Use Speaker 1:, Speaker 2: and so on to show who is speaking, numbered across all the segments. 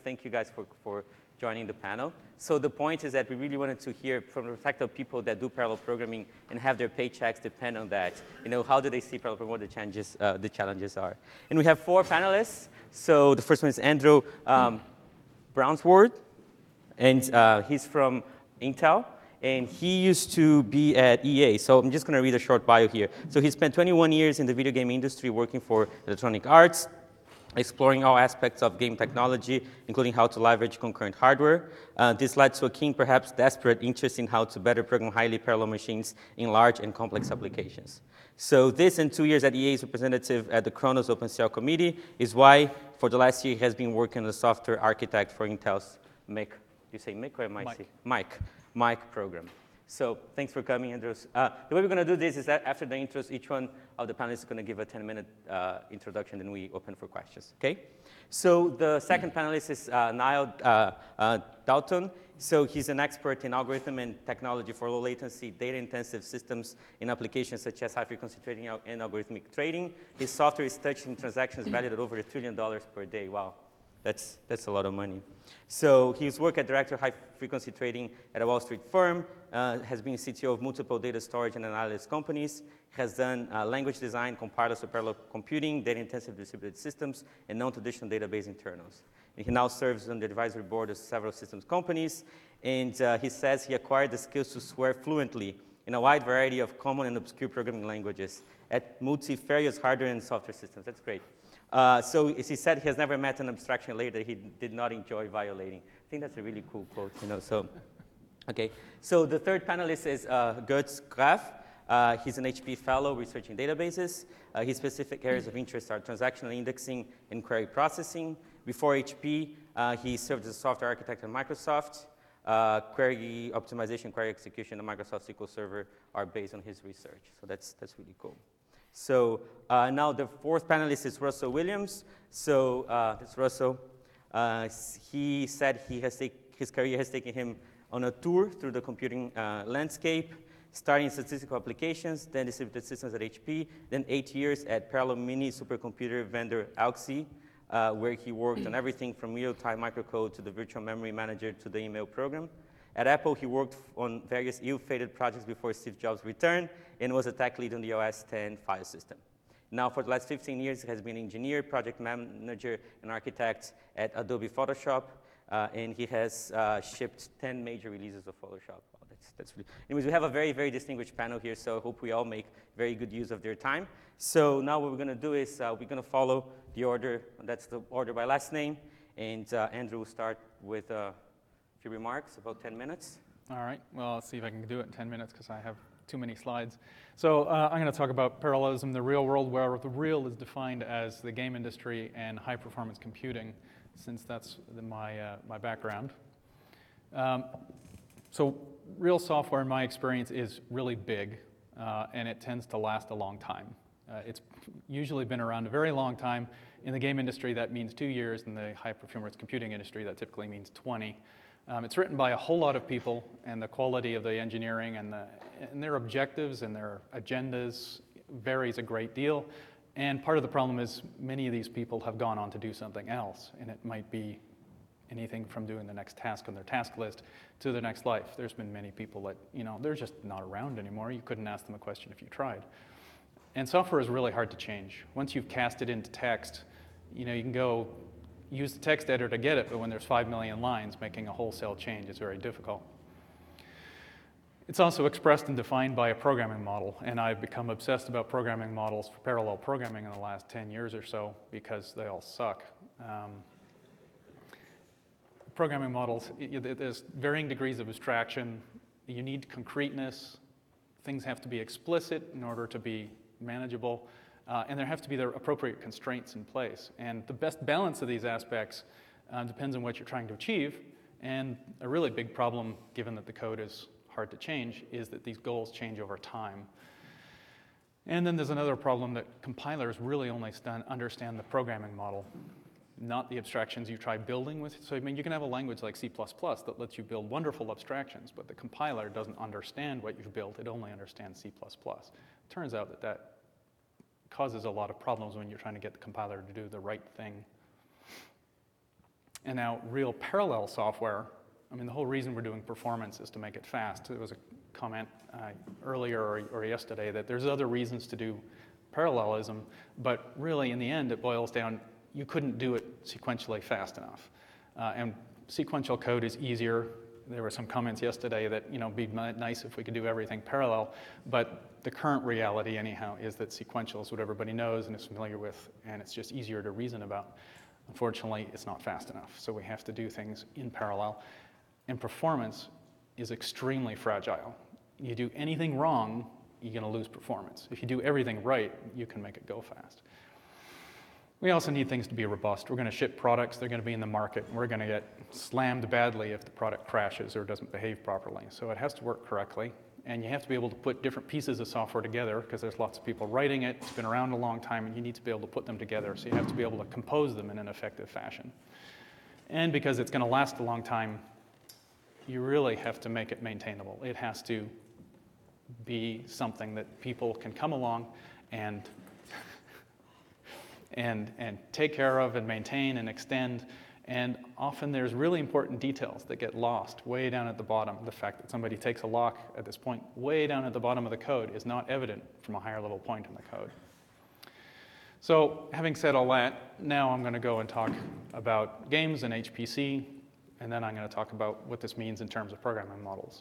Speaker 1: thank you guys for joining the panel. So the point is that we really wanted to hear from the perspective of people that do parallel programming and have their paychecks depend on that. How do they see parallel programming, what the challenges are. And we have 4 panelists. So the first one is Andrew Brownsworth, and he's from Intel. And he used to be at EA. So I'm just going to read a short bio here. So he spent 21 years in the video game industry working for Electronic Arts, exploring all aspects of game technology, including how to leverage concurrent hardware. This led to a keen, perhaps desperate interest in how to better program highly parallel machines in large and complex applications. So this and 2 years at EA's representative at the Khronos OpenCL committee is why, for the last year, he has been working as a software architect for Intel's MIC. Do you say MIC or MIC? MIC program. So thanks for coming, Andrews. The way we're going to do this is that after the intros, each one of the panelists is going to give a 10-minute introduction, then we open for questions, okay? So the second panelist is Niall Dalton. So he's an expert in algorithm and technology for low latency, data-intensive systems in applications such as high-frequency trading and algorithmic trading. His software is touching transactions valued at over $1 trillion per day. Wow. That's a lot of money. So he's worked as director of high-frequency trading at a Wall Street firm, has been CTO of multiple data storage and analysis companies, has done language design, compilers for parallel computing, data-intensive distributed systems, and non-traditional database internals. And he now serves on the advisory board of several systems companies, and he says he acquired the skills to swear fluently in a wide variety of common and obscure programming languages at multifarious hardware and software systems. That's great. So as he said, he has never met an abstraction layer that he did not enjoy violating. I think that's a really cool quote, so. Okay, so the third panelist is Götz Graf. He's an HP fellow researching databases. His specific areas of interest are transactional indexing and query processing. Before HP, he served as a software architect at Microsoft. Query optimization, query execution, and Microsoft SQL Server are based on his research. So that's really cool. So now the fourth panelist is Russell Williams. So that's Russell. He said his career has taken him on a tour through the computing landscape, starting in statistical applications, then distributed systems at HP, then 8 years at parallel mini supercomputer vendor Alxi, where he worked on everything from real-time microcode to the virtual memory manager to the email program. At Apple, he worked on various ill-fated projects before Steve Jobs' return and was a tech lead on the OS X file system. Now, for the last 15 years, he has been an engineer, project manager, and architect at Adobe Photoshop, and he has shipped 10 major releases of Photoshop. Wow, that's really. Anyways, we have a very, very distinguished panel here, so I hope we all make very good use of their time. So now what we're going to do is we're going to follow the order. That's the order by last name, and Andrew will start with few remarks, about 10 minutes.
Speaker 2: All right, well, I'll see if I can do it in 10 minutes because I have too many slides. So I'm going to talk about parallelism in the real world, where the real is defined as the game industry and high-performance computing, since that's my background. So real software, in my experience, is really big, and it tends to last a long time. It's usually been around a very long time. In the game industry, that means 2 years. In the high-performance computing industry, that typically means 20. It's written by a whole lot of people, and the quality of the engineering and their objectives and their agendas varies a great deal. And part of the problem is many of these people have gone on to do something else, and it might be anything from doing the next task on their task list to their next life. There's been many people that, they're just not around anymore. You couldn't ask them a question if you tried. And software is really hard to change. Once you've cast it into text, you can go use the text editor to get it, but when there's 5 million lines, making a wholesale change is very difficult. It's also expressed and defined by a programming model, and I've become obsessed about programming models for parallel programming in the last 10 years or so because they all suck. Programming models, there's varying degrees of abstraction. You need concreteness. Things have to be explicit in order to be manageable. And there have to be the appropriate constraints in place. And the best balance of these aspects depends on what you're trying to achieve. And a really big problem, given that the code is hard to change, is that these goals change over time. And then there's another problem that compilers really only understand the programming model, not the abstractions you try building with. So, you can have a language like C++ that lets you build wonderful abstractions, but the compiler doesn't understand what you've built. It only understands C++. It turns out that causes a lot of problems when you're trying to get the compiler to do the right thing. And now real parallel software, I mean, the whole reason we're doing performance is to make it fast. There was a comment earlier or yesterday that there's other reasons to do parallelism, but really in the end it boils down, you couldn't do it sequentially fast enough. And sequential code is easier. There were some comments yesterday that, it'd be nice if we could do everything parallel, but the current reality anyhow is that sequential is what everybody knows and is familiar with, and it's just easier to reason about. Unfortunately, it's not fast enough, so we have to do things in parallel. And performance is extremely fragile. You do anything wrong, you're going to lose performance. If you do everything right, you can make it go fast. We also need things to be robust. We're going to ship products, they're going to be in the market, and we're going to get slammed badly if the product crashes or doesn't behave properly. So it has to work correctly, and you have to be able to put different pieces of software together because there's lots of people writing it, it's been around a long time, and you need to be able to put them together. So you have to be able to compose them in an effective fashion. And because it's going to last a long time, you really have to make it maintainable. It has to be something that people can come along and take care of and maintain and extend. And often there's really important details that get lost way down at the bottom. The fact that somebody takes a lock at this point way down at the bottom of the code is not evident from a higher level point in the code. So having said all that, now I'm going to go and talk about games and HPC, and then I'm going to talk about what this means in terms of programming models.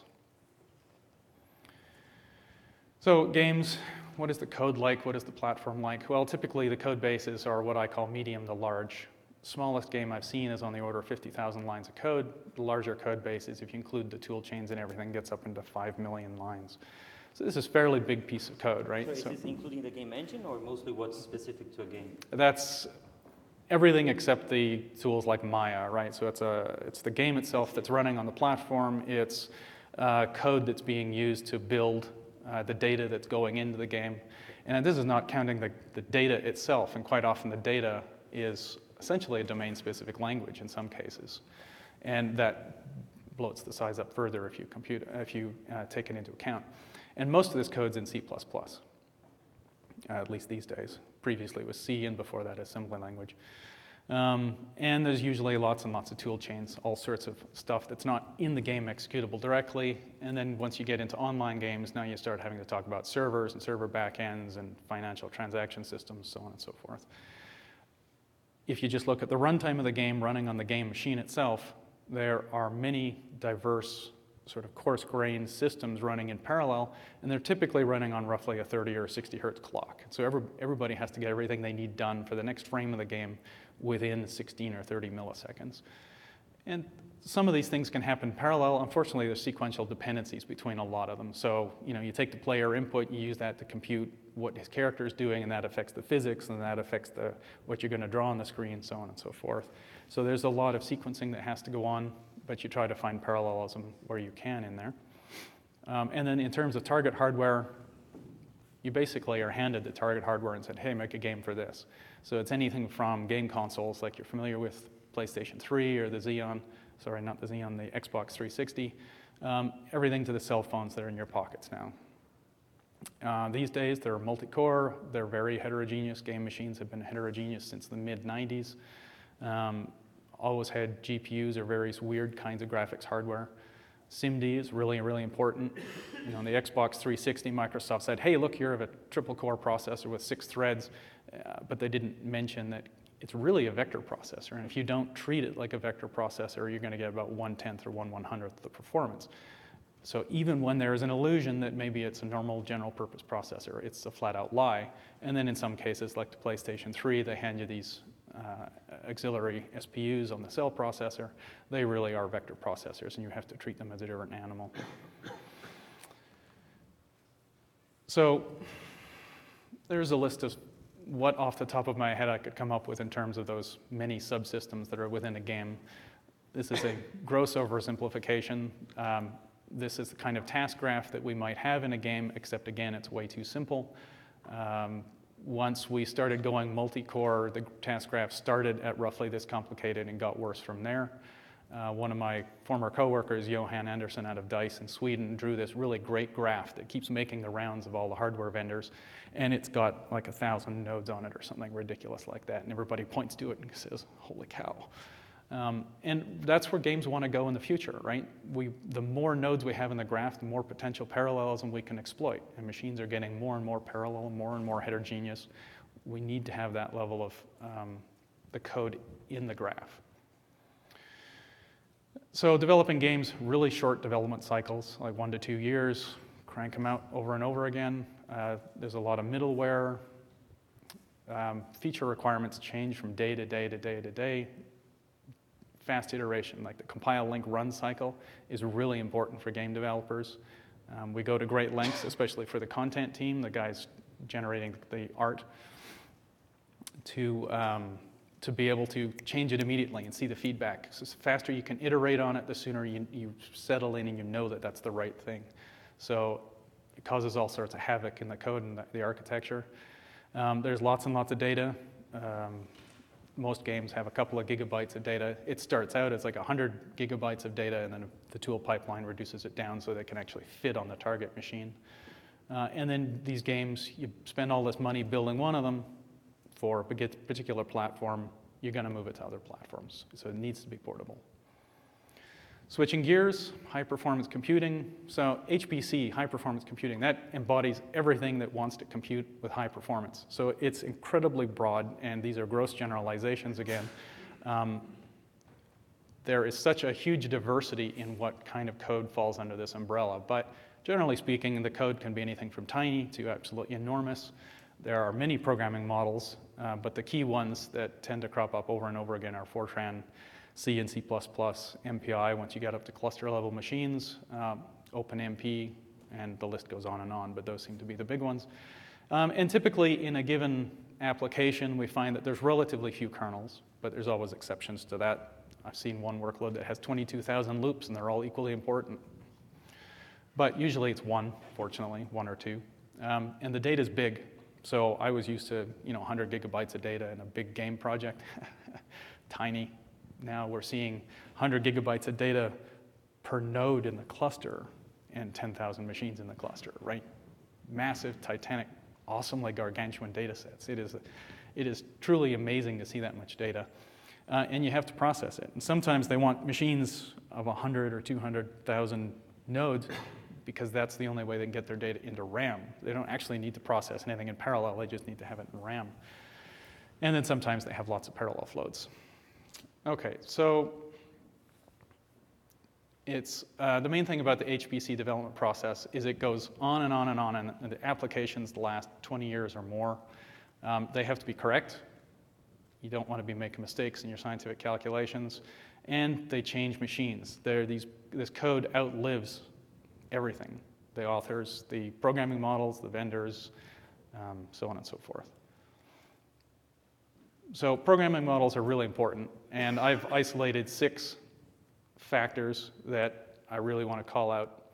Speaker 2: So games, what is the code like? What is the platform like? Well, typically the code bases are what I call medium to large. Smallest game I've seen is on the order of 50,000 lines of code. The larger code bases, if you include the tool chains and everything, gets up into 5 million lines. So this is a fairly big piece of code, right?
Speaker 1: So is this including the game engine or mostly what's specific to a game?
Speaker 2: That's everything except the tools like Maya, right? So it's the game itself that's running on the platform. It's code that's being used to build the data that's going into the game. And this is not counting the data itself, and quite often the data is essentially a domain-specific language in some cases. And that bloats the size up further if you take it into account. And most of this code's in C++, at least these days. Previously it was C, and before that assembly language. And there's usually lots and lots of tool chains, all sorts of stuff that's not in the game executable directly. And then once you get into online games, now you start having to talk about servers and server backends and financial transaction systems, so on and so forth. If you just look at the runtime of the game running on the game machine itself, there are many diverse sort of coarse-grained systems running in parallel, and they're typically running on roughly a 30 or 60 hertz clock. So everybody has to get everything they need done for the next frame of the game within 16 or 30 milliseconds. And some of these things can happen parallel. Unfortunately, there's sequential dependencies between a lot of them. So, you take the player input, you use that to compute what his character is doing, and that affects the physics, and that affects what you're going to draw on the screen, so on and so forth. So there's a lot of sequencing that has to go on, but you try to find parallelism where you can in there. And then in terms of target hardware, you basically are handed the target hardware and said, hey, make a game for this. So it's anything from game consoles like you're familiar with, PlayStation 3 or the Xeon, sorry, not the Xeon, the Xbox 360, everything to the cell phones that are in your pockets now. These days, they're multi-core, they're very heterogeneous. Game machines have been heterogeneous since the mid-90s. Always had GPUs or various weird kinds of graphics hardware. SIMD is really, really important. On the Xbox 360, Microsoft said, hey, look, you have a triple-core processor with 6 threads, but they didn't mention that it's really a vector processor, and if you don't treat it like a vector processor, you're going to get about 1/10 or 1/100th the performance. So even when there is an illusion that maybe it's a normal general-purpose processor, it's a flat-out lie. And then in some cases, like the PlayStation 3, they hand you these auxiliary SPUs on the cell processor. They really are vector processors, and you have to treat them as a different animal. So there's a list of what off the top of my head I could come up with in terms of those many subsystems that are within a game. This is a gross oversimplification. This is the kind of task graph that we might have in a game, except again, it's way too simple. Once we started going multi-core, the task graph started at roughly this complicated and got worse from there. One of my former coworkers, Johan Andersson out of DICE in Sweden, drew this really great graph that keeps making the rounds of all the hardware vendors, and it's got like 1,000 nodes on it or something ridiculous like that, and everybody points to it and says, holy cow. And that's where games want to go in the future, right? The more nodes we have in the graph, the more potential parallelism we can exploit. And machines are getting more and more parallel, more and more heterogeneous. We need to have that level of the code in the graph. So developing games, really short development cycles, like 1 to 2 years, crank them out over and over again. There's a lot of middleware. Feature requirements change from day to day to day to day. Fast iteration, like the compile, link, run cycle, is really important for game developers. We go to great lengths, especially for the content team, the guys generating the art, to be able to change it immediately and see the feedback. So the faster you can iterate on it, the sooner you settle in and you know that that's the right thing. So it causes all sorts of havoc in the code and the architecture. There's lots and lots of data. Most games have a couple of gigabytes of data. It starts out as like 100 gigabytes of data, and then the tool pipeline reduces it down so they can actually fit on the target machine. And then these games, you spend all this money building one of them for a particular platform, you're going to move it to other platforms. So it needs to be portable. Switching gears, high-performance computing. So HPC, high-performance computing, that embodies everything that wants to compute with high performance. So it's incredibly broad, and these are gross generalizations again. There is such a huge diversity in what kind of code falls under this umbrella. But generally speaking, the code can be anything from tiny to absolutely enormous. There are many programming models, but the key ones that tend to crop up over and over again are Fortran, C and C++, MPI once you get up to cluster-level machines, OpenMP, and the list goes on, but those seem to be the big ones. And typically in a given application, we find that there's relatively few kernels, but there's always exceptions to that. I've seen one workload that has 22,000 loops, and they're all equally important. But usually it's one, fortunately, one or two. And the data's big. So I was used to 100 gigabytes of data in a big game project, tiny. Now we're seeing 100 gigabytes of data per node in the cluster and 10,000 machines in the cluster, right? Massive, titanic, awesomely gargantuan data sets. It is truly amazing to see that much data. And you have to process it. And sometimes they want machines of 100 or 200,000 nodes because that's the only way they can get their data into RAM. They don't actually need to process anything in parallel. They just need to have it in RAM. And then sometimes they have lots of parallel floats. Okay, so it's the main thing about the HPC development process is it goes on and on and on, and the applications last 20 years or more. They have to be correct. You don't want to be making mistakes in your scientific calculations. And they change machines. This code outlives everything. The authors, the programming models, the vendors, so on and so forth. So programming models are really important, and I've isolated 6 factors that I really want to call out.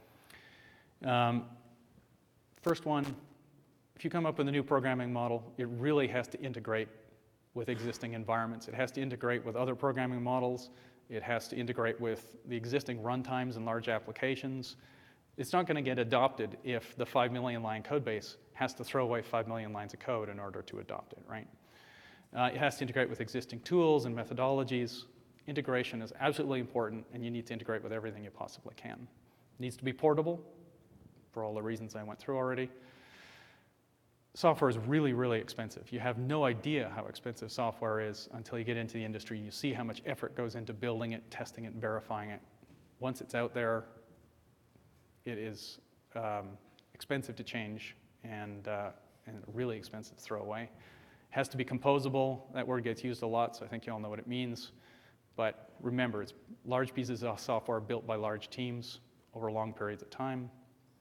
Speaker 2: First one, if you come up with a new programming model, it really has to integrate with existing environments. It has to integrate with other programming models. It has to integrate with the existing runtimes in large applications. It's not going to get adopted if the 5 million line code base has to throw away 5 million lines of code in order to adopt it, right? It has to integrate with existing tools and methodologies. Integration is absolutely important, and you need to integrate with everything you possibly can. It needs to be portable, for all the reasons I went through already. Software is really, really expensive. You have no idea how expensive software is until you get into the industry. You see how much effort goes into building it, testing it, and verifying it. Once it's out there, it is expensive to change and really expensive to throw away. It has to be composable. That word gets used a lot, so I think you all know what it means. But remember, it's large pieces of software built by large teams over long periods of time.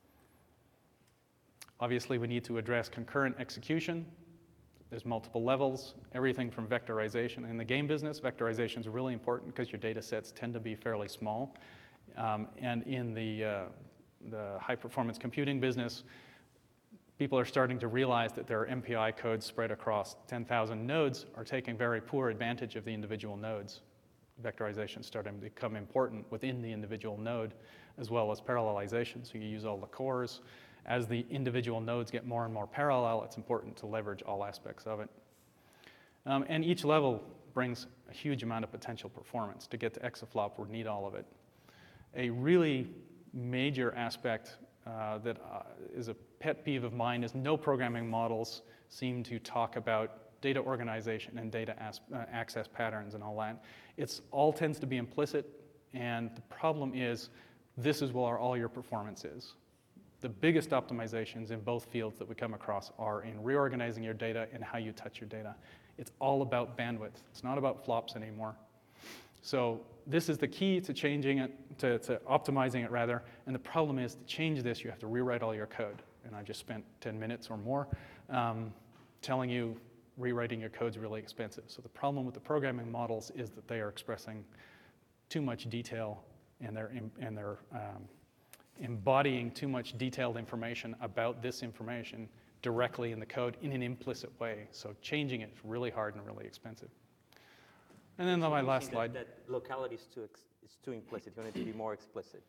Speaker 2: Obviously, we need to address concurrent execution. There's multiple levels, everything from vectorization. In the game business, vectorization is really important because your data sets tend to be fairly small. And in the high-performance computing business, people are starting to realize that their MPI codes spread across 10,000 nodes are taking very poor advantage of the individual nodes. Vectorization is starting to become important within the individual node, as well as parallelization, so you use all the cores. As the individual nodes get more and more parallel, it's important to leverage all aspects of it. And each level brings a huge amount of potential performance. To get to exaflop, we need all of it. A really major aspect that is a pet peeve of mine is no programming models seem to talk about data organization and data access patterns and all that. It's all tends to be implicit, and the problem is this is where all your performance is. The biggest optimizations in both fields that we come across are in reorganizing your data and how you touch your data. It's all about bandwidth. It's not about flops anymore. So this is the key to changing it, to optimizing it rather, and the problem is to change this, you have to rewrite all your code. And I just spent 10 minutes or more telling you rewriting your code is really expensive. So the problem with the programming models is that they are expressing too much detail, and they're embodying too much detailed information about this information directly in the code in an implicit way. So changing it is really hard and really expensive. And then my last slide.
Speaker 1: That locality is too implicit. You want it to be more explicit.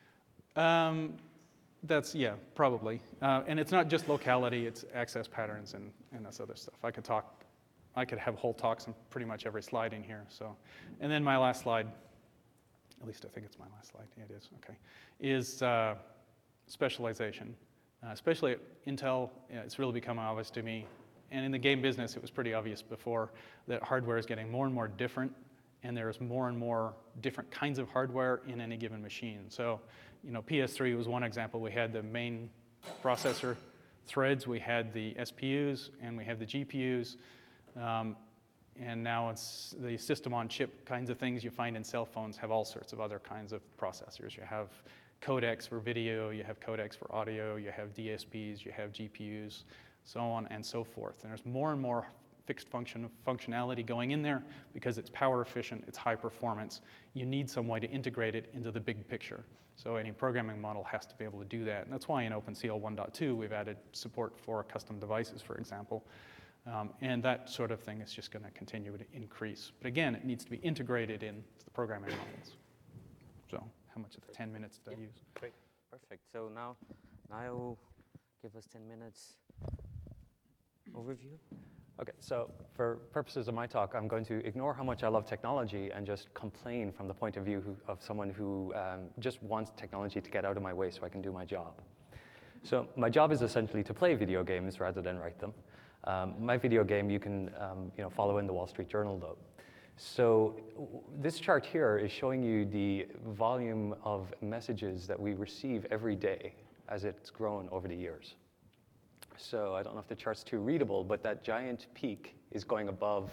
Speaker 2: Yeah, probably. And it's not just locality, it's access patterns and this other stuff. I could have whole talks on pretty much every slide in here. So, and then my last slide, at least I think it's my last slide. Yeah, it is, okay, is specialization. Especially at Intel, it's really become obvious to me. And in the game business, it was pretty obvious before that hardware is getting more and more different, and there's more and more different kinds of hardware in any given machine. So, PS3 was one example. We had the main processor threads, we had the SPUs, and we have the GPUs. And now it's the system-on-chip kinds of things you find in cell phones have all sorts of other kinds of processors. You have codecs for video, you have codecs for audio, you have DSPs, you have GPUs, so on and so forth. And there's more and more fixed functionality going in there because it's power efficient, it's high performance. You need some way to integrate it into the big picture. So any programming model has to be able to do that. And that's why in OpenCL 1.2 we've added support for custom devices, for example. And that sort of thing is just going to continue to increase. But again, it needs to be integrated into the programming models. So how much of the 10 minutes did I use?
Speaker 1: Great, perfect. So now Niall, give us 10 minutes overview.
Speaker 3: Okay, so for purposes of my talk, I'm going to ignore how much I love technology and just complain from the point of view of someone who just wants technology to get out of my way so I can do my job. So my job is essentially to play video games rather than write them. My video game you can follow in the Wall Street Journal though. So this chart here is showing you the volume of messages that we receive every day as it's grown over the years. So I don't know if the chart's too readable, but that giant peak is going above.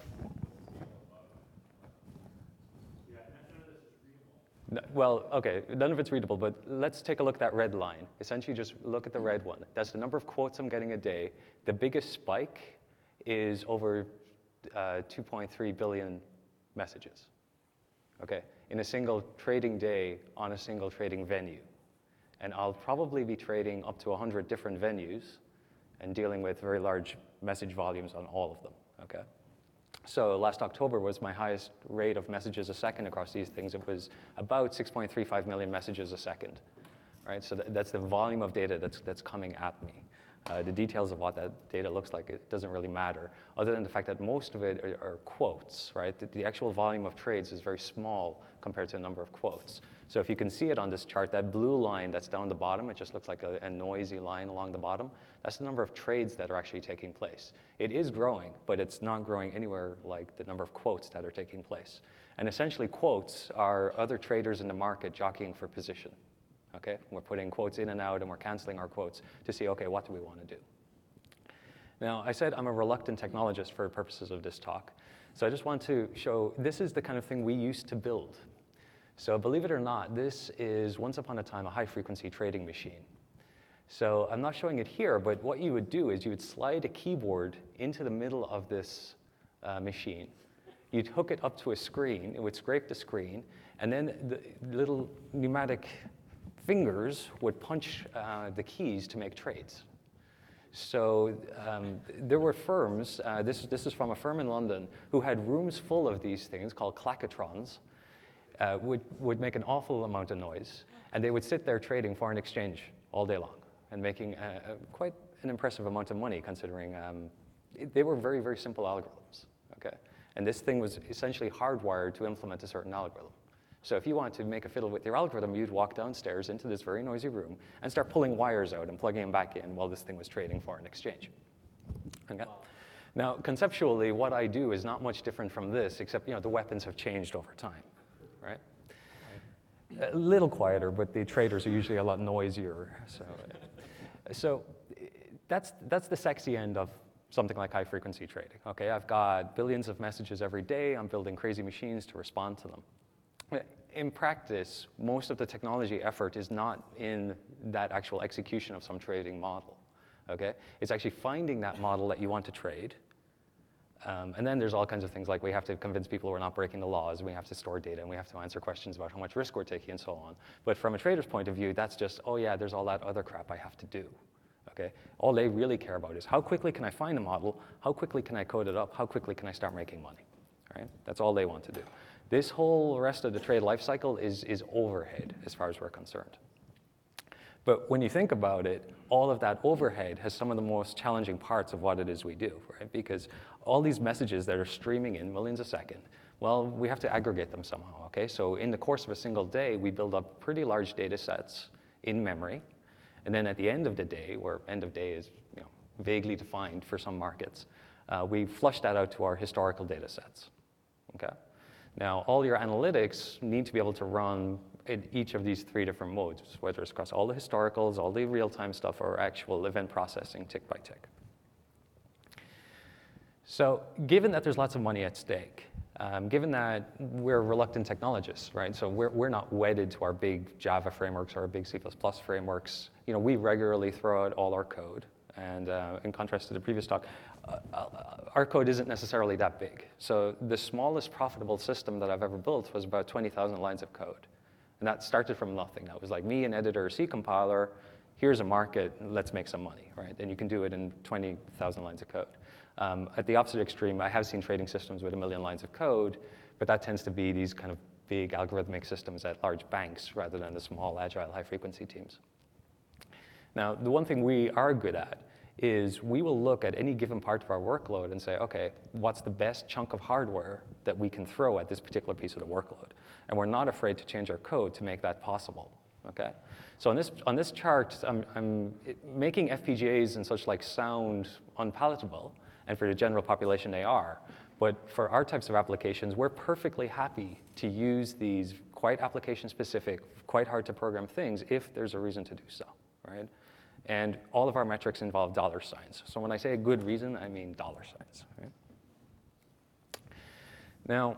Speaker 3: Yeah, none of this is readable. Well, okay, none of it's readable, but let's take a look at that red line. Essentially, just look at the red one. That's the number of quotes I'm getting a day. The biggest spike is over 2.3 billion messages, okay, in a single trading day on a single trading venue. And I'll probably be trading up to 100 different venues and dealing with very large message volumes on all of them, okay? So last October was my highest rate of messages a second across these things. It was about 6.35 million messages a second, right? So that's the volume of data that's coming at me. The details of what that data looks like, it doesn't really matter, other than the fact that most of it are quotes, right? The actual volume of trades is very small compared to the number of quotes. So if you can see it on this chart, that blue line that's down the bottom, it just looks like a noisy line along the bottom. That's the number of trades that are actually taking place. It is growing, but it's not growing anywhere like the number of quotes that are taking place. And essentially quotes are other traders in the market jockeying for position. Okay, we're putting quotes in and out, and we're canceling our quotes to see, okay, what do we want to do? Now, I said I'm a reluctant technologist for purposes of this talk. So I just want to show this is the kind of thing we used to build. So believe it or not, this is once upon a time a high-frequency trading machine. So I'm not showing it here, but what you would do is you would slide a keyboard into the middle of this machine. You'd hook it up to a screen. It would scrape the screen, and then the little pneumatic fingers would punch the keys to make trades. So there were firms, this is from a firm in London, who had rooms full of these things called clackatrons, would make an awful amount of noise, and they would sit there trading foreign exchange all day long and making quite an impressive amount of money considering they were very, very simple algorithms, okay? And this thing was essentially hardwired to implement a certain algorithm. So if you want to make a fiddle with your algorithm, you'd walk downstairs into this very noisy room and start pulling wires out and plugging them back in while this thing was trading for an exchange. Okay? Wow. Now, conceptually, what I do is not much different from this, except the weapons have changed over time, right? A little quieter, but the traders are usually a lot noisier. So that's the sexy end of something like high-frequency trading. Okay, I've got billions of messages every day. I'm building crazy machines to respond to them. In practice, most of the technology effort is not in that actual execution of some trading model. Okay, it's actually finding that model that you want to trade. And then there's all kinds of things like we have to convince people we're not breaking the laws, and we have to store data, and we have to answer questions about how much risk we're taking and so on. But from a trader's point of view, that's just, oh yeah, there's all that other crap I have to do. Okay? All they really care about is how quickly can I find a model, how quickly can I code it up, how quickly can I start making money. Right? That's all they want to do. This whole rest of the trade life cycle is overhead as far as we're concerned. But when you think about it, all of that overhead has some of the most challenging parts of what it is we do, right? Because all these messages that are streaming in millions a second, well, we have to aggregate them somehow, okay? So in the course of a single day, we build up pretty large data sets in memory. And then at the end of the day, where end of day is vaguely defined for some markets, we flush that out to our historical data sets, okay? Now, all your analytics need to be able to run in each of these three different modes, whether it's across all the historicals, all the real-time stuff, or actual event processing tick by tick. So given that there's lots of money at stake, given that we're reluctant technologists, right? So we're not wedded to our big Java frameworks or our big C++ frameworks. We regularly throw out all our code. And in contrast to the previous talk, our code isn't necessarily that big. So the smallest profitable system that I've ever built was about 20,000 lines of code. And that started from nothing. That was like me, an editor, a C compiler, here's a market, let's make some money, right? And you can do it in 20,000 lines of code. At the opposite extreme, I have seen trading systems with 1 million lines of code, but that tends to be these kind of big algorithmic systems at large banks rather than the small, agile, high-frequency teams. Now, the one thing we are good at is we will look at any given part of our workload and say, okay, what's the best chunk of hardware that we can throw at this particular piece of the workload? And we're not afraid to change our code to make that possible, okay? So on this chart, I'm making FPGAs and such like sound unpalatable, and for the general population they are. But for our types of applications, we're perfectly happy to use these quite application-specific, quite hard-to-program things if there's a reason to do so, right? And all of our metrics involve dollar signs. So when I say a good reason, I mean dollar signs, right? Now,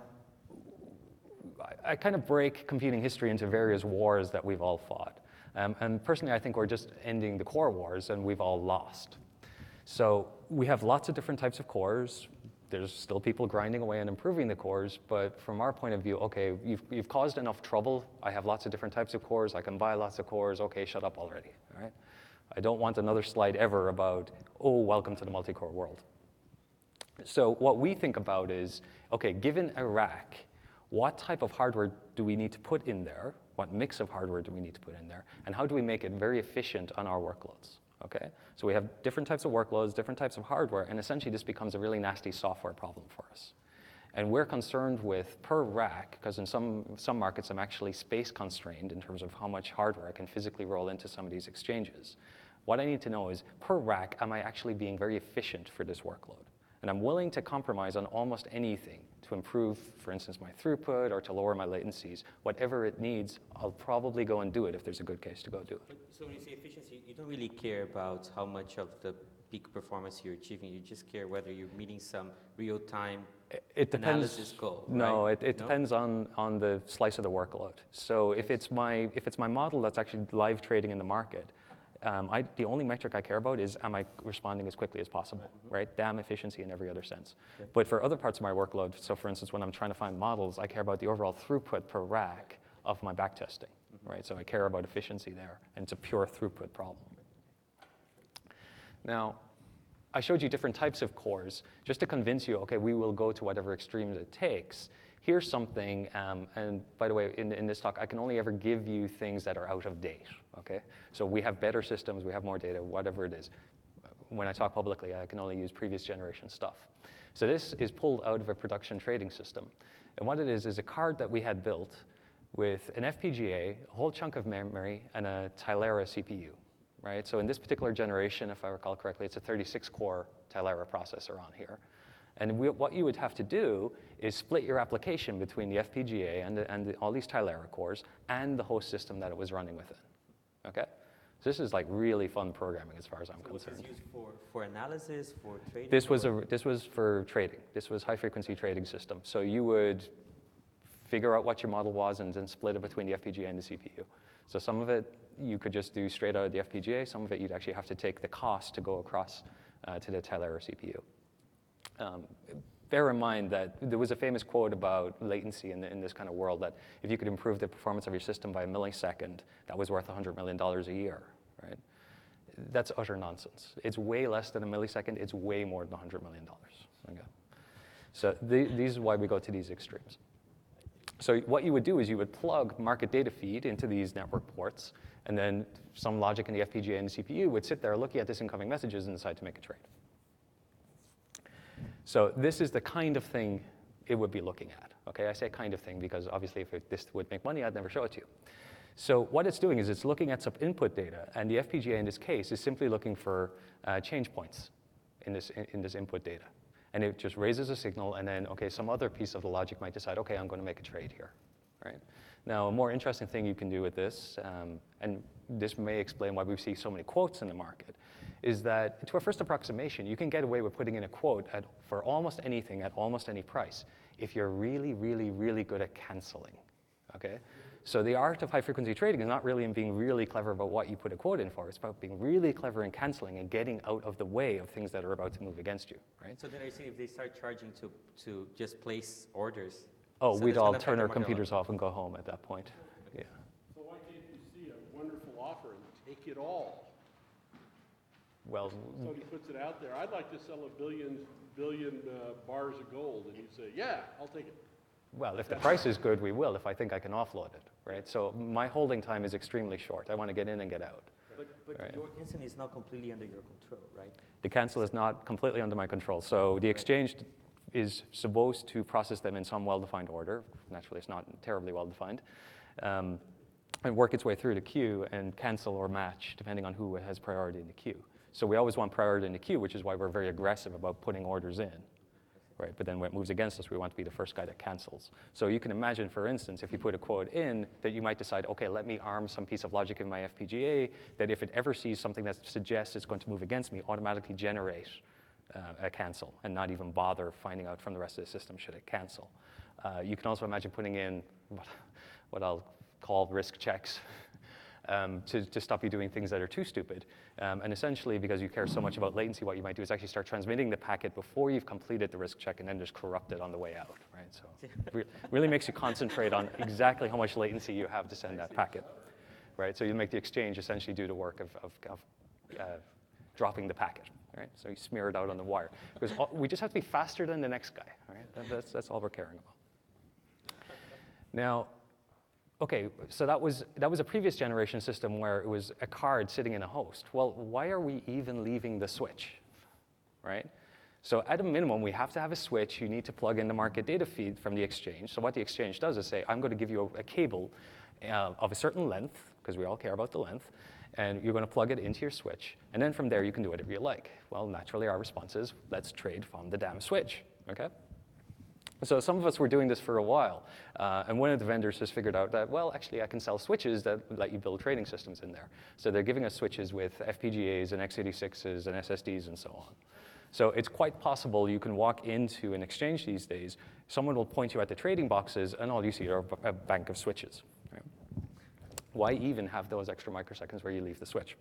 Speaker 3: I kind of break computing history into various wars that we've all fought. And personally, I think we're just ending the core wars, and we've all lost. So we have lots of different types of cores. There's still people grinding away and improving the cores, but from our point of view, okay, you've caused enough trouble. I have lots of different types of cores. I can buy lots of cores. Okay, shut up already, all right? I don't want another slide ever about, oh, welcome to the multi-core world. So what we think about is, okay, given a rack, what type of hardware do we need to put in there? What mix of hardware do we need to put in there? And how do we make it very efficient on our workloads? Okay? So we have different types of workloads, different types of hardware, and essentially this becomes a really nasty software problem for us. And we're concerned with per rack, because in some markets I'm actually space constrained in terms of how much hardware I can physically roll into some of these exchanges. What I need to know is, per rack, am I actually being very efficient for this workload? And I'm willing to compromise on almost anything to improve, for instance, my throughput or to lower my latencies. Whatever it needs, I'll probably go and do it if there's a good case to go do it.
Speaker 1: So when you say efficiency, you don't really care about how much of the peak performance you're achieving. You just care whether you're meeting some real-time analysis goal, right?
Speaker 3: No, it depends on the slice of the workload. So if it's my model that's actually live trading in the market, the only metric I care about is, am I responding as quickly as possible, right? Damn efficiency in every other sense. Yeah. But for other parts of my workload, so for instance, when I'm trying to find models, I care about the overall throughput per rack of my backtesting, right? So I care about efficiency there, and it's a pure throughput problem. Now, I showed you different types of cores just to convince you, okay, we will go to whatever extremes it takes. Here's something, and by the way, in this talk, I can only ever give you things that are out of date, okay? So we have better systems, we have more data, whatever it is. When I talk publicly, I can only use previous generation stuff. So this is pulled out of a production trading system. And what it is a card that we had built with an FPGA, a whole chunk of memory, and a Tilera CPU, right? So in this particular generation, if I recall correctly, it's a 36-core Tilera processor on here. And what you would have to do is split your application between the FPGA and all these Tilera cores and the host system that it was running within, okay? So this is like really fun programming as far as I'm concerned.
Speaker 1: Was this used for analysis, for trading?
Speaker 3: This was for trading. This was high-frequency trading system. So you would figure out what your model was and then split it between the FPGA and the CPU. So some of it you could just do straight out of the FPGA. Some of it you'd actually have to take the cost to go across to the Tilera CPU. Bear in mind that there was a famous quote about latency in this kind of world, that if you could improve the performance of your system by a millisecond, that was worth $100 million a year, right? That's utter nonsense. It's way less than a millisecond. It's way more than $100 million. Okay. So these is why we go to these extremes. So what you would do is you would plug market data feed into these network ports, and then some logic in the FPGA and the CPU would sit there looking at this incoming messages and decide to make a trade. So this is the kind of thing it would be looking at. Okay, I say kind of thing because obviously if this would make money, I'd never show it to you. So what it's doing is it's looking at some input data, and the FPGA in this case is simply looking for change points in this input data. And it just raises a signal, and then, okay, some other piece of the logic might decide, okay, I'm going to make a trade here, right? Now, a more interesting thing you can do with this, and this may explain why we see so many quotes in the market, is that to a first approximation, you can get away with putting in a quote for almost anything at almost any price if you're really, really, really good at canceling, okay? So the art of high-frequency trading is not really in being really clever about what you put a quote in for. It's about being really clever in canceling and getting out of the way of things that are about to move against you, right?
Speaker 1: So then I see if they start charging to just place orders.
Speaker 3: Oh,
Speaker 1: so
Speaker 3: we'd all
Speaker 1: gonna
Speaker 3: turn our
Speaker 1: affect the market a lot.
Speaker 3: computers off and go home at that point. Yeah.
Speaker 4: So why can't you see a wonderful offer and take it all?
Speaker 3: Well,
Speaker 4: Somebody puts it out there, I'd like to sell a billion bars of gold, and you say, yeah, I'll take it.
Speaker 3: well, if the price is good, we will, if I think I can offload it, right? So my holding time is extremely short. I want to get in and get out.
Speaker 1: But
Speaker 3: Right.
Speaker 1: your canceling is not completely under your control, right?
Speaker 3: The cancel is not completely under my control. So the exchange is supposed to process them in some well-defined order. Naturally, it's not terribly well-defined. And work its way through the queue and cancel or match, depending on who has priority in the queue. So we always want priority in the queue, which is why we're very aggressive about putting orders in. Right, but then when it moves against us, we want to be the first guy that cancels. So you can imagine, for instance, if you put a quote in, that you might decide, okay, let me arm some piece of logic in my FPGA that if it ever sees something that suggests it's going to move against me, automatically generate a cancel and not even bother finding out from the rest of the system should it cancel. You can also imagine putting in what I'll call risk checks to stop you doing things that are too stupid. And essentially, because you care so much about latency, what you might do is actually start transmitting the packet before you've completed the risk check and then just corrupt it on the way out, right? So it really makes you concentrate on exactly how much latency you have to send that packet, right? So you make the exchange essentially do the work of dropping the packet, right? So you smear it out on the wire. Because we just have to be faster than the next guy, right? That's all we're caring about. Now, okay, so that was a previous generation system where it was a card sitting in a host. Well, why are we even leaving the switch, right? So at a minimum, we have to have a switch. You need to plug in the market data feed from the exchange. So what the exchange does is say, I'm going to give you a cable of a certain length, because we all care about the length, and you're going to plug it into your switch. And then from there, you can do whatever you like. Well, naturally, our response is, let's trade from the damn switch, okay? So some of us were doing this for a while, and one of the vendors has figured out that, well, actually, I can sell switches that let you build trading systems in there. So they're giving us switches with FPGAs and x86s and SSDs and so on. So it's quite possible you can walk into an exchange these days, someone will point you at the trading boxes, and all you see are a bank of switches. Right? Why even have those extra microseconds where you leave the switch?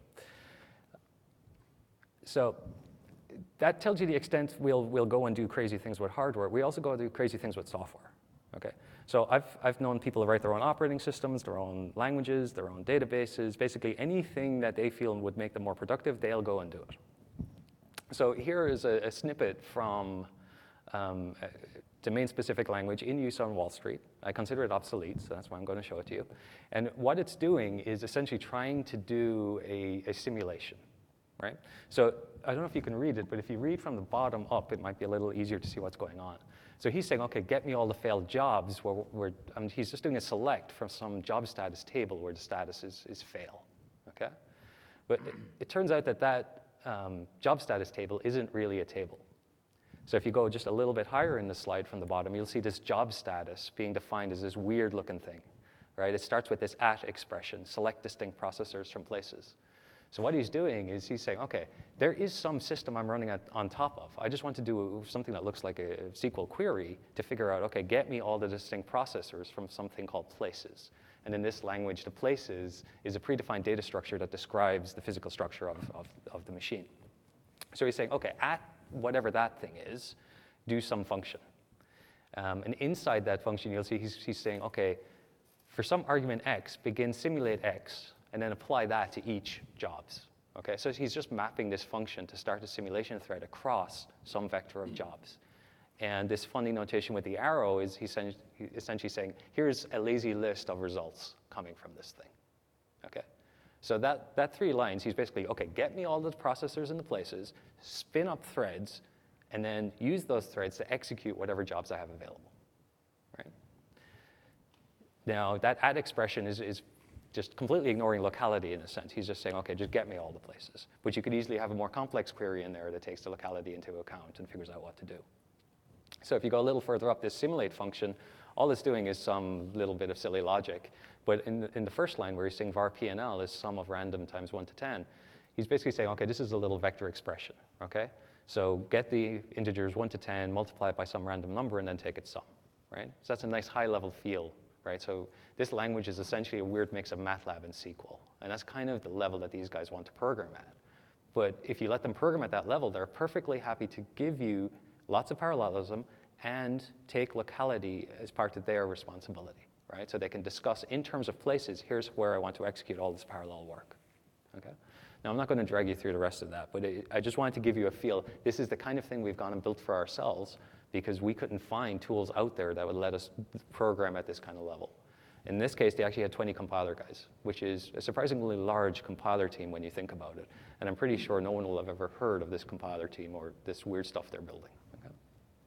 Speaker 3: So that tells you the extent we'll go and do crazy things with hardware. We also go and do crazy things with software. Okay? So I've known people to write their own operating systems, their own languages, their own databases. Basically, anything that they feel would make them more productive, they'll go and do it. So here is a snippet from domain-specific language in use on Wall Street. I consider it obsolete, so that's why I'm going to show it to you. And what it's doing is essentially trying to do a simulation. right? So I don't know if you can read it, but if you read from the bottom up, it might be a little easier to see what's going on. So he's saying, okay, get me all the failed jobs where he's just doing a select from some job status table where the status is fail, okay? But it turns out that job status table isn't really a table. So if you go just a little bit higher in the slide from the bottom, you'll see this job status being defined as this weird looking thing, right? It starts with this @ expression, select distinct processors from places. So what he's doing is he's saying, okay, there is some system I'm running on top of. I just want to do something that looks like a SQL query to figure out, okay, get me all the distinct processors from something called places. And in this language, the places is a predefined data structure that describes the physical structure of the machine. So he's saying, okay, at whatever that thing is, do some function. And inside that function, you'll see he's saying, okay, for some argument x, begin simulate x, and then apply that to each jobs. Okay, so he's just mapping this function to start a simulation thread across some vector of jobs. And this funding notation with the arrow is essentially saying, here's a lazy list of results coming from this thing. Okay, so that 3 lines, he's basically, okay, get me all the processors and the places, spin up threads, and then use those threads to execute whatever jobs I have available. Right? Now, that @ expression is just completely ignoring locality in a sense. He's just saying, okay, just get me all the places. But you could easily have a more complex query in there that takes the locality into account and figures out what to do. So if you go a little further up, this simulate function, all it's doing is some little bit of silly logic. But in the first line where he's saying var PNL is sum of random times 1 to 10, he's basically saying, okay, this is a little vector expression, okay? So get the integers 1 to 10, multiply it by some random number, and then take its sum, right? So that's a nice high-level feel, right? So this language is essentially a weird mix of MATLAB and SQL. And that's kind of the level that these guys want to program at. But if you let them program at that level, they're perfectly happy to give you lots of parallelism and take locality as part of their responsibility, right? So they can discuss in terms of places, here's where I want to execute all this parallel work, okay? Now, I'm not going to drag you through the rest of that, but I just wanted to give you a feel. This is the kind of thing we've gone and built for ourselves because we couldn't find tools out there that would let us program at this kind of level. In this case, they actually had 20 compiler guys, which is a surprisingly large compiler team when you think about it. And I'm pretty sure no one will have ever heard of this compiler team or this weird stuff they're building. Okay?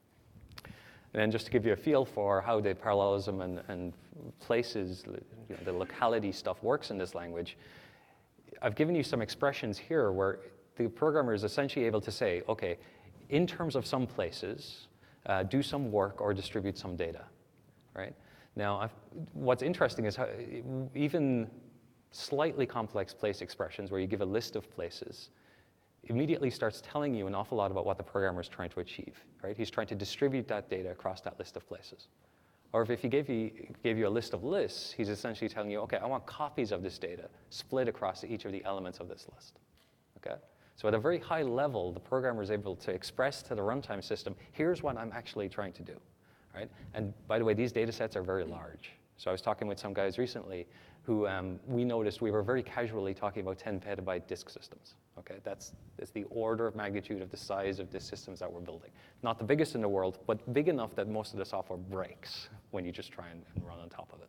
Speaker 3: And then just to give you a feel for how the parallelism and places, the locality stuff works in this language, I've given you some expressions here where the programmer is essentially able to say, okay, in terms of some places, do some work or distribute some data, right? Now, what's interesting is how even slightly complex place expressions where you give a list of places immediately starts telling you an awful lot about what the programmer is trying to achieve, right? He's trying to distribute that data across that list of places. Or if he gave you a list of lists, he's essentially telling you, okay, I want copies of this data split across each of the elements of this list, okay? So at a very high level, the programmer is able to express to the runtime system, here's what I'm actually trying to do, right? And by the way, these data sets are very large. So I was talking with some guys recently who we noticed we were very casually talking about 10 petabyte disk systems, okay? That's the order of magnitude of the size of disk systems that we're building. Not the biggest in the world, but big enough that most of the software breaks when you just try and run on top of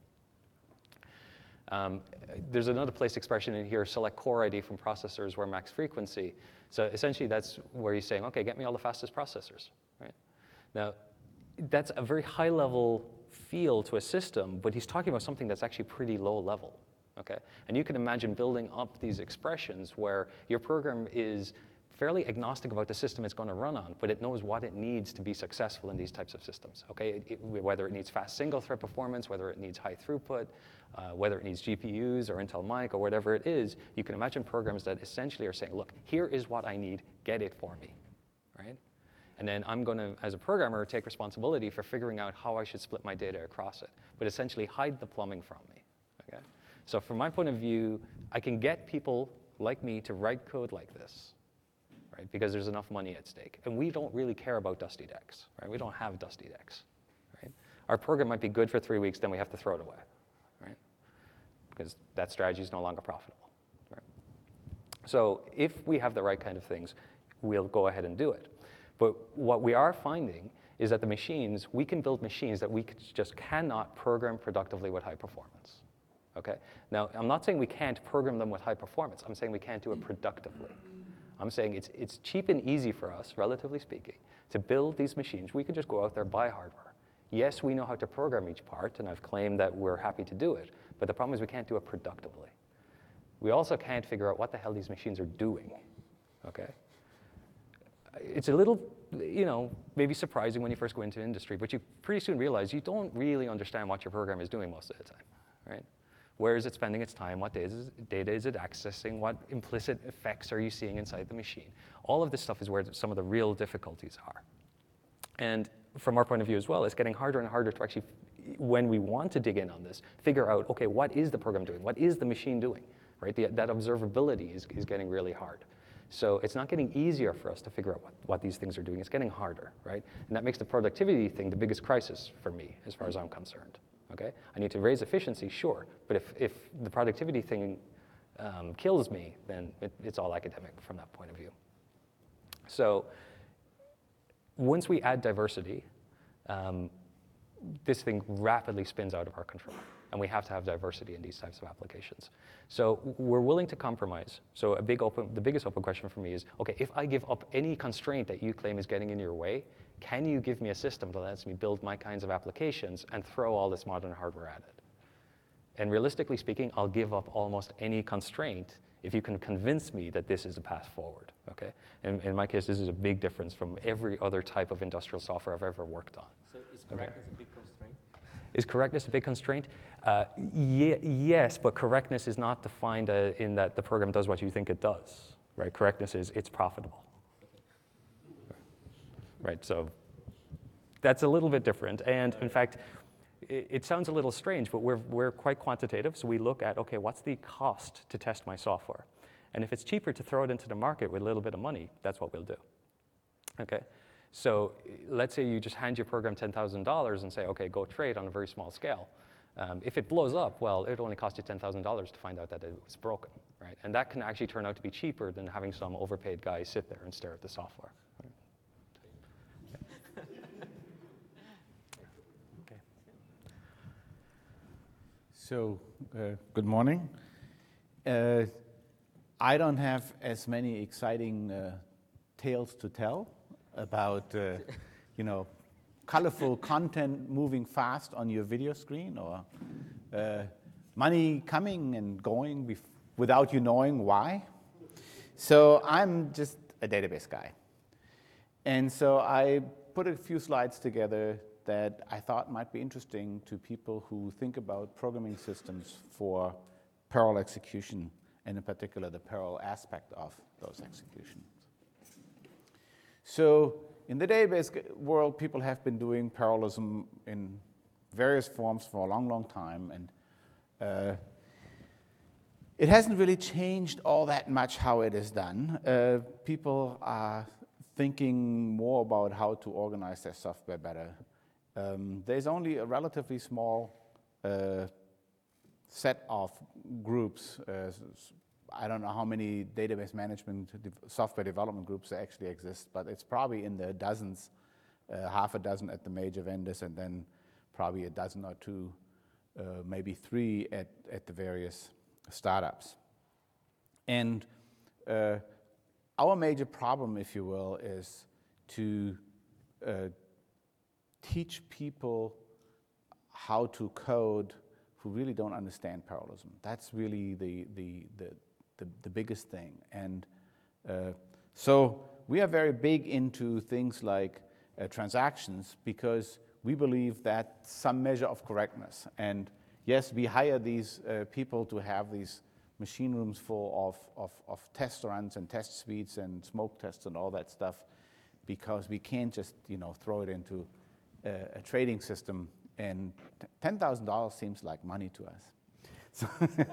Speaker 3: it. There's another place expression in here, select core ID from processors where max frequency. So essentially that's where he's saying, okay, get me all the fastest processors, right? Now, that's a very high level feel to a system, but he's talking about something that's actually pretty low level, okay? And you can imagine building up these expressions where your program is fairly agnostic about the system it's going to run on, but it knows what it needs to be successful in these types of systems, okay? Whether it needs fast single-thread performance, whether it needs high throughput, whether it needs GPUs or Intel Mic or whatever it is, you can imagine programs that essentially are saying, look, here is what I need, get it for me, right? And then I'm going to, as a programmer, take responsibility for figuring out how I should split my data across it, but essentially hide the plumbing from me, okay? So from my point of view, I can get people like me to write code like this, right? Because there's enough money at stake. And we don't really care about Dusty Decks, right? We don't have Dusty Decks, right? Our program might be good for 3 weeks, then we have to throw it away, right? Because that strategy is no longer profitable, right? So if we have the right kind of things, we'll go ahead and do it. But what we are finding is that the machines, we can build machines that we just cannot program productively with high performance, okay? Now, I'm not saying we can't program them with high performance. I'm saying we can't do it productively. I'm saying it's cheap and easy for us, relatively speaking, to build these machines. We could just go out there, buy hardware. Yes, we know how to program each part, and I've claimed that we're happy to do it. But the problem is we can't do it productively. We also can't figure out what the hell these machines are doing, okay? It's a little, maybe surprising when you first go into industry, but you pretty soon realize you don't really understand what your program is doing most of the time, right? Where is it spending its time? What data is it accessing? What implicit effects are you seeing inside the machine? All of this stuff is where some of the real difficulties are. And from our point of view as well, it's getting harder and harder to actually, when we want to dig in on this, figure out, okay, what is the program doing? What is the machine doing, right? That observability is getting really hard. So it's not getting easier for us to figure out what these things are doing. It's getting harder, right? And that makes the productivity thing the biggest crisis for me, as far as I'm concerned, okay? I need to raise efficiency, sure, but if the productivity thing kills me, then it's all academic from that point of view. So once we add diversity, this thing rapidly spins out of our control. And we have to have diversity in these types of applications. So we're willing to compromise. So the biggest open question for me is, okay, if I give up any constraint that you claim is getting in your way, can you give me a system that lets me build my kinds of applications and throw all this modern hardware at it? And realistically speaking, I'll give up almost any constraint if you can convince me that this is a path forward, okay? And in my case, this is a big difference from every other type of industrial software I've ever worked on.
Speaker 1: So is correctness a big constraint?
Speaker 3: Is correctness a big constraint? Yes, but correctness is not defined in that the program does what you think it does, right? Correctness is it's profitable, right? So that's a little bit different. And in fact, it sounds a little strange, but we're quite quantitative. So we look at, okay, what's the cost to test my software? And if it's cheaper to throw it into the market with a little bit of money, that's what we'll do, okay? So let's say you just hand your program $10,000 and say, okay, go trade on a very small scale. If it blows up, well, it only cost you $10,000 to find out that it was broken, right? And that can actually turn out to be cheaper than having some overpaid guy sit there and stare at the software. Right? Okay.
Speaker 5: So, good morning. I don't have as many exciting tales to tell about, colorful content moving fast on your video screen, or money coming and going without you knowing why. So I'm just a database guy. And so I put a few slides together that I thought might be interesting to people who think about programming systems for parallel execution, and in particular the parallel aspect of those executions. So in the database world, people have been doing parallelism in various forms for a long, long time, and it hasn't really changed all that much how it is done. People are thinking more about how to organize their software better. There's only a relatively small set of groups. I don't know how many database management software development groups there actually exist, but it's probably in the dozens, half a dozen at the major vendors, and then probably a dozen or two, maybe three at the various startups. And our major problem, if you will, is to teach people how to code who really don't understand parallelism. That's really the biggest thing. And so we are very big into things like transactions, because we believe that some measure of correctness. And yes, we hire these people to have these machine rooms full of test runs and test suites and smoke tests and all that stuff, because we can't just throw it into a trading system. And $10,000 seems like money to us.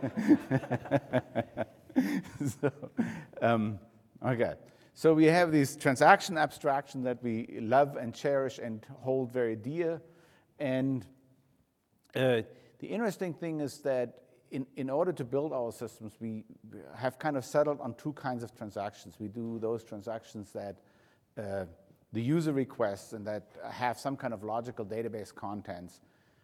Speaker 5: Okay. So we have these transaction abstractions that we love and cherish and hold very dear. And the interesting thing is that in order to build our systems, we have kind of settled on two kinds of transactions. We do those transactions that the user requests and that have some kind of logical database contents.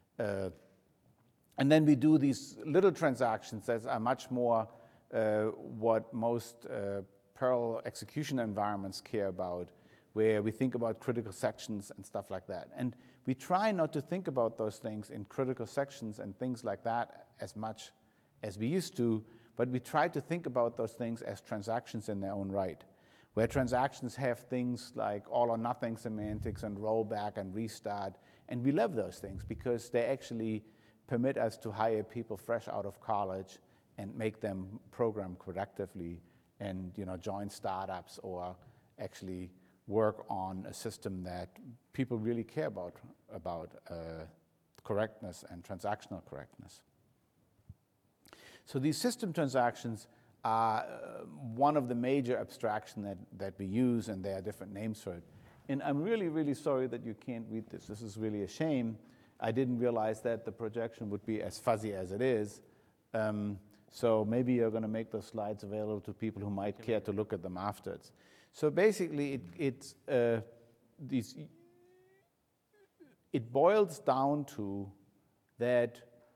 Speaker 5: And then we do these little transactions that are much more what most parallel execution environments care about, where we think about critical sections and stuff like that. And we try not to think about those things in critical sections and things like that as much as we used to, but we try to think about those things as transactions in their own right, where transactions have things like all or nothing semantics and rollback and restart, and we love those things because they actually permit us to hire people fresh out of college and make them program productively and join startups or actually work on a system that people really care about correctness and transactional correctness. So these system transactions are one of the major abstractions that we use, and there are different names for it. And I'm really, really sorry that you can't read this. This is really a shame. I didn't realize that the projection would be as fuzzy as it is. So maybe you're going to make those slides available to people who might care to look at them afterwards. So basically, it boils down to that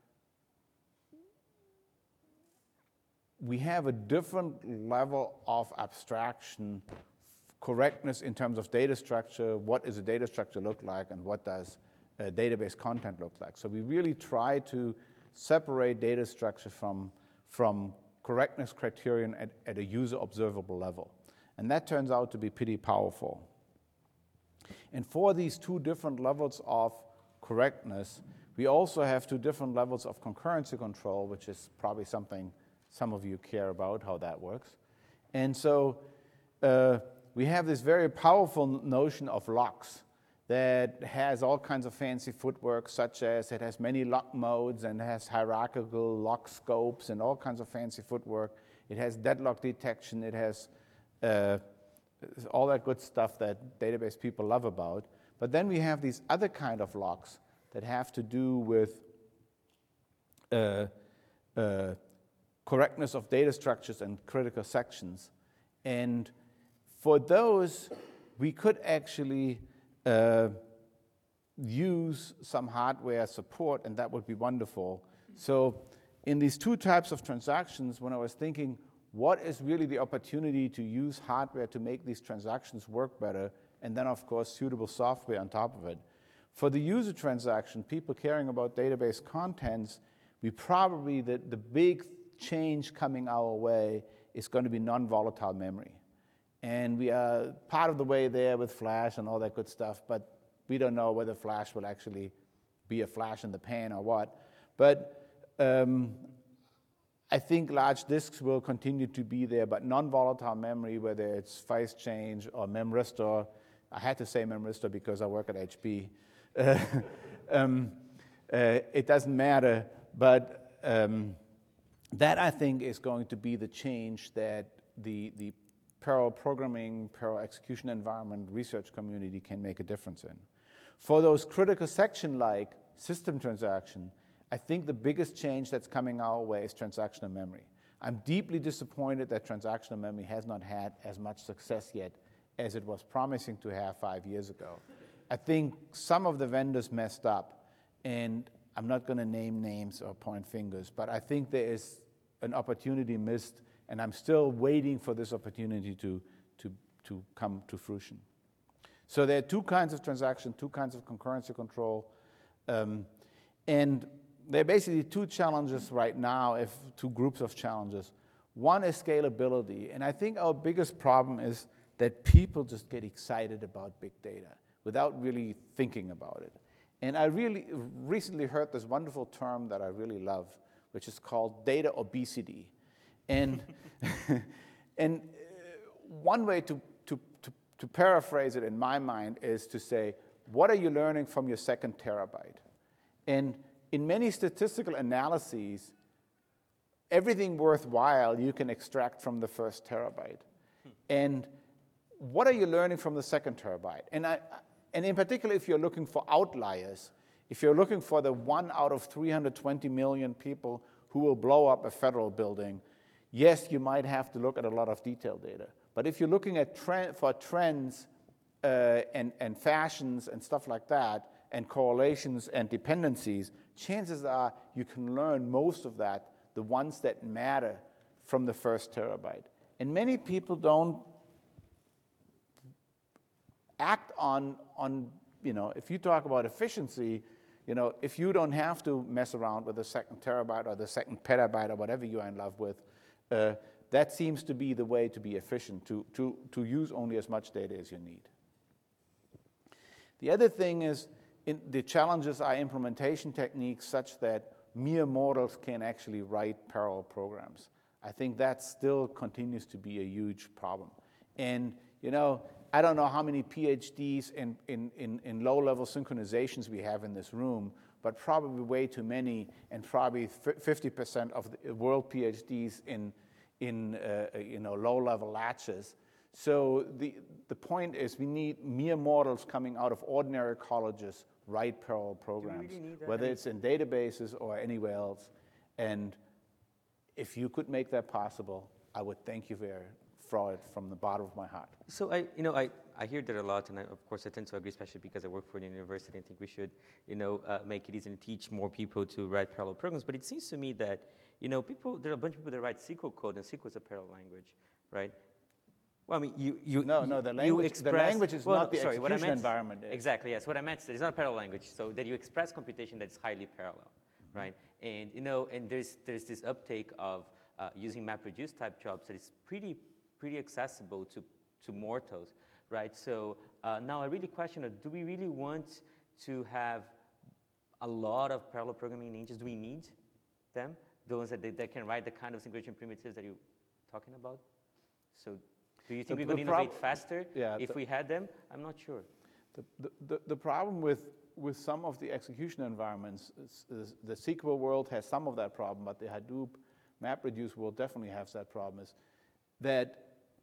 Speaker 5: we have a different level of abstraction, correctness in terms of data structure, what does a data structure look like, and what does database content look like. So we really try to separate data structure from correctness criterion at a user observable level. And that turns out to be pretty powerful. And for these two different levels of correctness, we also have two different levels of concurrency control, which is probably something some of you care about, how that works. And so we have this very powerful notion of locks that has all kinds of fancy footwork, such as it has many lock modes and has hierarchical lock scopes and all kinds of fancy footwork. It has deadlock detection. It has all that good stuff that database people love about. But then we have these other kind of locks that have to do with correctness of data structures and critical sections. And for those, we could actually use some hardware support, and that would be wonderful. So in these two types of transactions, when I was thinking, what is really the opportunity to use hardware to make these transactions work better, and then, of course, suitable software on top of it. For the user transaction, people caring about database contents, we probably, the big change coming our way is going to be non-volatile memory. And we are part of the way there with Flash and all that good stuff, but we don't know whether Flash will actually be a flash in the pan or what. But I think large disks will continue to be there, but non-volatile memory, whether it's phase change or memristor, I had to say memristor because I work at HP. It doesn't matter, but that I think is going to be the change that the parallel programming, parallel execution environment research community can make a difference in. For those critical section like system transaction, I think the biggest change that's coming our way is transactional memory. I'm deeply disappointed that transactional memory has not had as much success yet as it was promising to have 5 years ago. I think some of the vendors messed up, and I'm not going to name names or point fingers, but I think there is an opportunity missed, and I'm still waiting for this opportunity to come to fruition. So there are two kinds of transaction, two kinds of concurrency control, and there are basically two challenges right now, two groups of challenges. One is scalability, and I think our biggest problem is that people just get excited about big data without really thinking about it. And I really recently heard this wonderful term that I really love, which is called data obesity. And and one way to paraphrase it in my mind is to say, what are you learning from your second terabyte? And in many statistical analyses, everything worthwhile you can extract from the first terabyte. And what are you learning from the second terabyte? And in particular, if you're looking for outliers, if you're looking for the 1 out of 320 million people who will blow up a federal building, yes, you might have to look at a lot of detailed data. But if you're looking at for trends and fashions and stuff like that, and correlations and dependencies, chances are you can learn most of that, the ones that matter, from the first terabyte. And many people don't act on if you talk about efficiency, if you don't have to mess around with the second terabyte or the second petabyte or whatever you are in love with, that seems to be the way to be efficient, to use only as much data as you need. The other thing is, the challenges are implementation techniques such that mere mortals can actually write parallel programs. I think that still continues to be a huge problem. And, I don't know how many PhDs in low-level synchronizations we have in this room, but probably way too many, and probably 50% of the world PhDs in low-level latches. So the point is, we need mere mortals coming out of ordinary colleges write parallel programs,
Speaker 1: really need that?
Speaker 5: whether it's in databases or anywhere else. And if you could make that possible, I would thank you for it from the bottom of my heart.
Speaker 1: So I hear that a lot, and of course I tend to agree, especially because I work for a university. I think we should, make it easy to teach more people to write parallel programs. But it seems to me that, there are a bunch of people that write SQL code, and SQL is a parallel language, right? Well, I mean,
Speaker 5: the language is not the execution environment.
Speaker 1: Exactly, yes. What I meant is it's not a parallel language, so that you express computation that's highly parallel, right? And and there's this uptake of using MapReduce type jobs that is pretty accessible to mortals, right? So now I really question, do we really want to have a lot of parallel programming ninjas? Do we need them? The ones that can write the kind of synchronization primitives that you're talking about? So do you think we could innovate faster if we had them? I'm not sure.
Speaker 5: The problem with some of the execution environments, the SQL world has some of that problem, but the Hadoop MapReduce world definitely has that problem, is that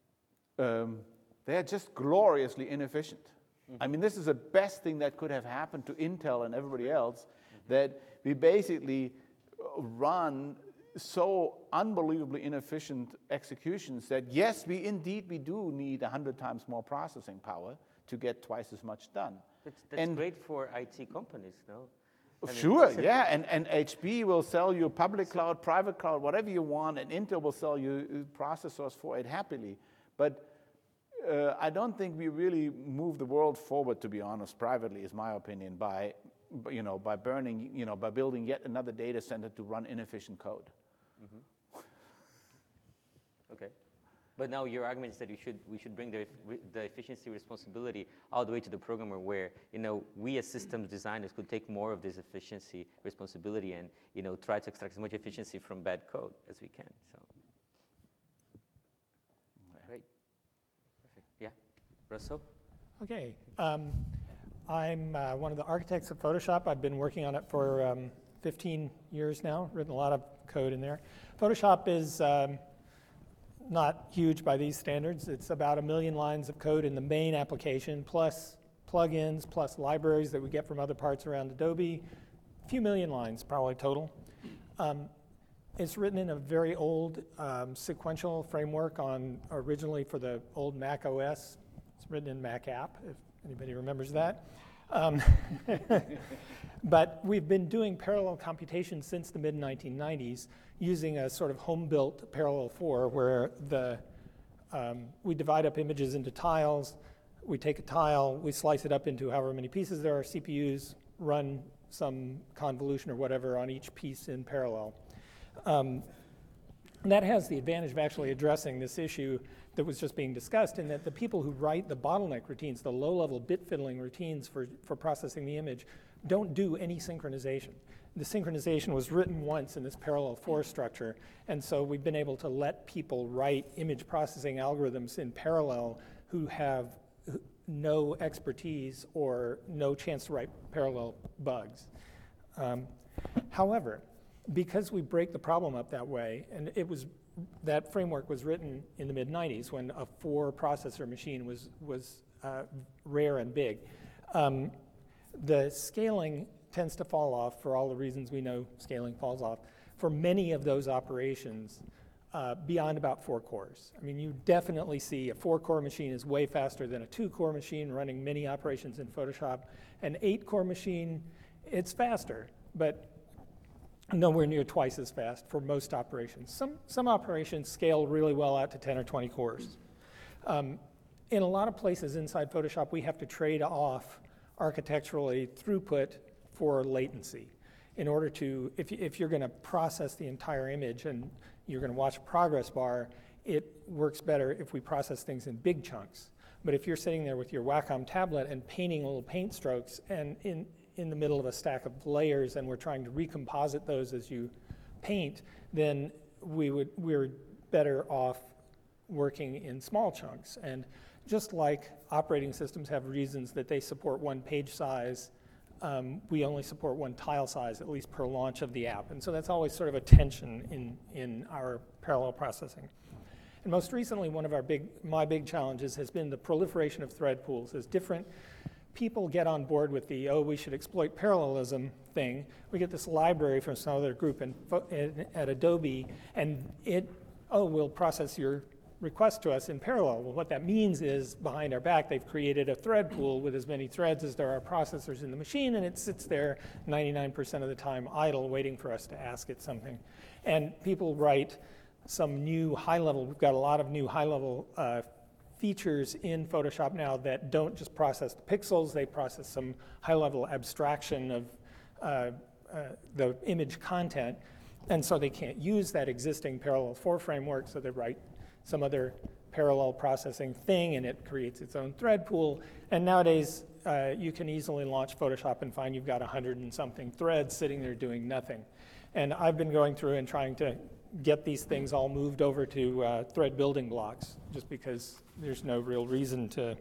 Speaker 5: they're just gloriously inefficient. I mean, this is the best thing that could have happened to Intel and everybody else, that we basically run so unbelievably inefficient executions that, yes, we do need 100 times more processing power to get twice as much done.
Speaker 1: That's great for IT companies, no?
Speaker 5: Sure, yeah, and HP will sell you public cloud, private cloud, whatever you want, and Intel will sell you processors for it happily. But I don't think we really move the world forward, to be honest, privately, is my opinion, by building yet another data center to run inefficient code.
Speaker 1: Mm-hmm. Okay. But now your argument is that we should bring the efficiency responsibility all the way to the programmer, where we as systems designers could take more of this efficiency responsibility and try to extract as much efficiency from bad code as we can. So great, perfect. Yeah, Russell.
Speaker 6: Okay, I'm one of the architects of Photoshop. I've been working on it for 15 years now. Written a lot of code in there. Photoshop is not huge by these standards. It's about 1 million lines of code in the main application, plus plugins, plus libraries that we get from other parts around Adobe. A few million lines probably total. It's written in a very old sequential framework originally for the old Mac OS. It's written in Mac App, if anybody remembers that. But we've been doing parallel computation since the mid-1990s using a sort of home-built parallel 4 where we divide up images into tiles. We take a tile, we slice it up into however many pieces there are. CPUs run some convolution or whatever on each piece in parallel. And that has the advantage of actually addressing this issue that was just being discussed, in that the people who write the bottleneck routines, the low-level bit fiddling routines for processing the image, don't do any synchronization. The synchronization was written once in this parallel 4 structure, and so we've been able to let people write image processing algorithms in parallel who have no expertise or no chance to write parallel bugs. However, because we break the problem up that way, and that framework was written in the mid-90s when a 4-processor machine was rare and big. The scaling tends to fall off for all the reasons we know scaling falls off for many of those operations beyond about 4 cores. I mean, you definitely see a 4-core machine is way faster than a 2-core machine running many operations in Photoshop. An 8-core machine, it's faster, but nowhere near twice as fast for most operations. Some operations scale really well out to 10 or 20 cores. In a lot of places inside Photoshop, we have to trade off architecturally throughput for latency. In order to, if you're going to process the entire image and you're going to watch a progress bar, it works better if we process things in big chunks. But if you're sitting there with your Wacom tablet and painting little paint strokes and in the middle of a stack of layers and we're trying to recomposite those as you paint, then we're better off working in small chunks. And just like operating systems have reasons that they support one page size, we only support one tile size, at least per launch of the app. And so that's always sort of a tension in our parallel processing. And most recently, one of my big challenges has been the proliferation of thread pools. As different people get on board with the, we should exploit parallelism thing, we get this library from some other group at Adobe, and we'll process your request to us in parallel. Well, what that means is, behind our back, they've created a thread pool with as many threads as there are processors in the machine, and it sits there 99% of the time idle, waiting for us to ask it something. And people write some new high-level, we've got a lot of new high-level features in Photoshop now that don't just process the pixels, they process some high-level abstraction of the image content, and so they can't use that existing Parallel 4 framework, so they write some other parallel processing thing, and it creates its own thread pool. And nowadays, you can easily launch Photoshop and find you've got 100 and something threads sitting there doing nothing. And I've been going through and trying to get these things all moved over to thread building blocks, just because there's no real reason to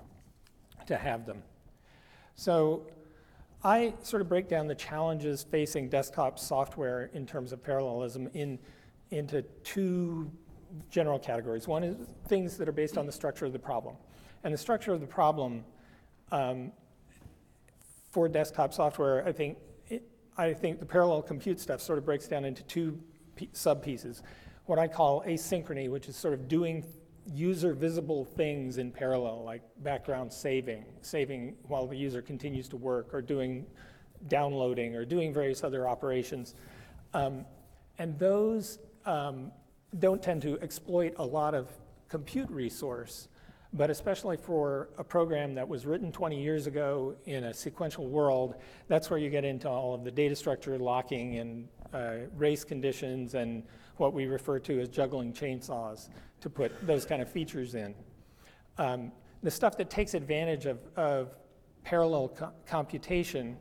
Speaker 6: have them. So I sort of break down the challenges facing desktop software in terms of parallelism into two general categories. One is things that are based on the structure of the problem. And the structure of the problem for desktop software, I think the parallel compute stuff sort of breaks down into two sub-pieces. What I call asynchrony, which is sort of doing user-visible things in parallel, like background saving while the user continues to work, or doing downloading, or doing various other operations. And those don't tend to exploit a lot of compute resource, but especially for a program that was written 20 years ago in a sequential world, that's where you get into all of the data structure locking and race conditions and what we refer to as juggling chainsaws to put those kind of features in. The stuff that takes advantage of parallel computation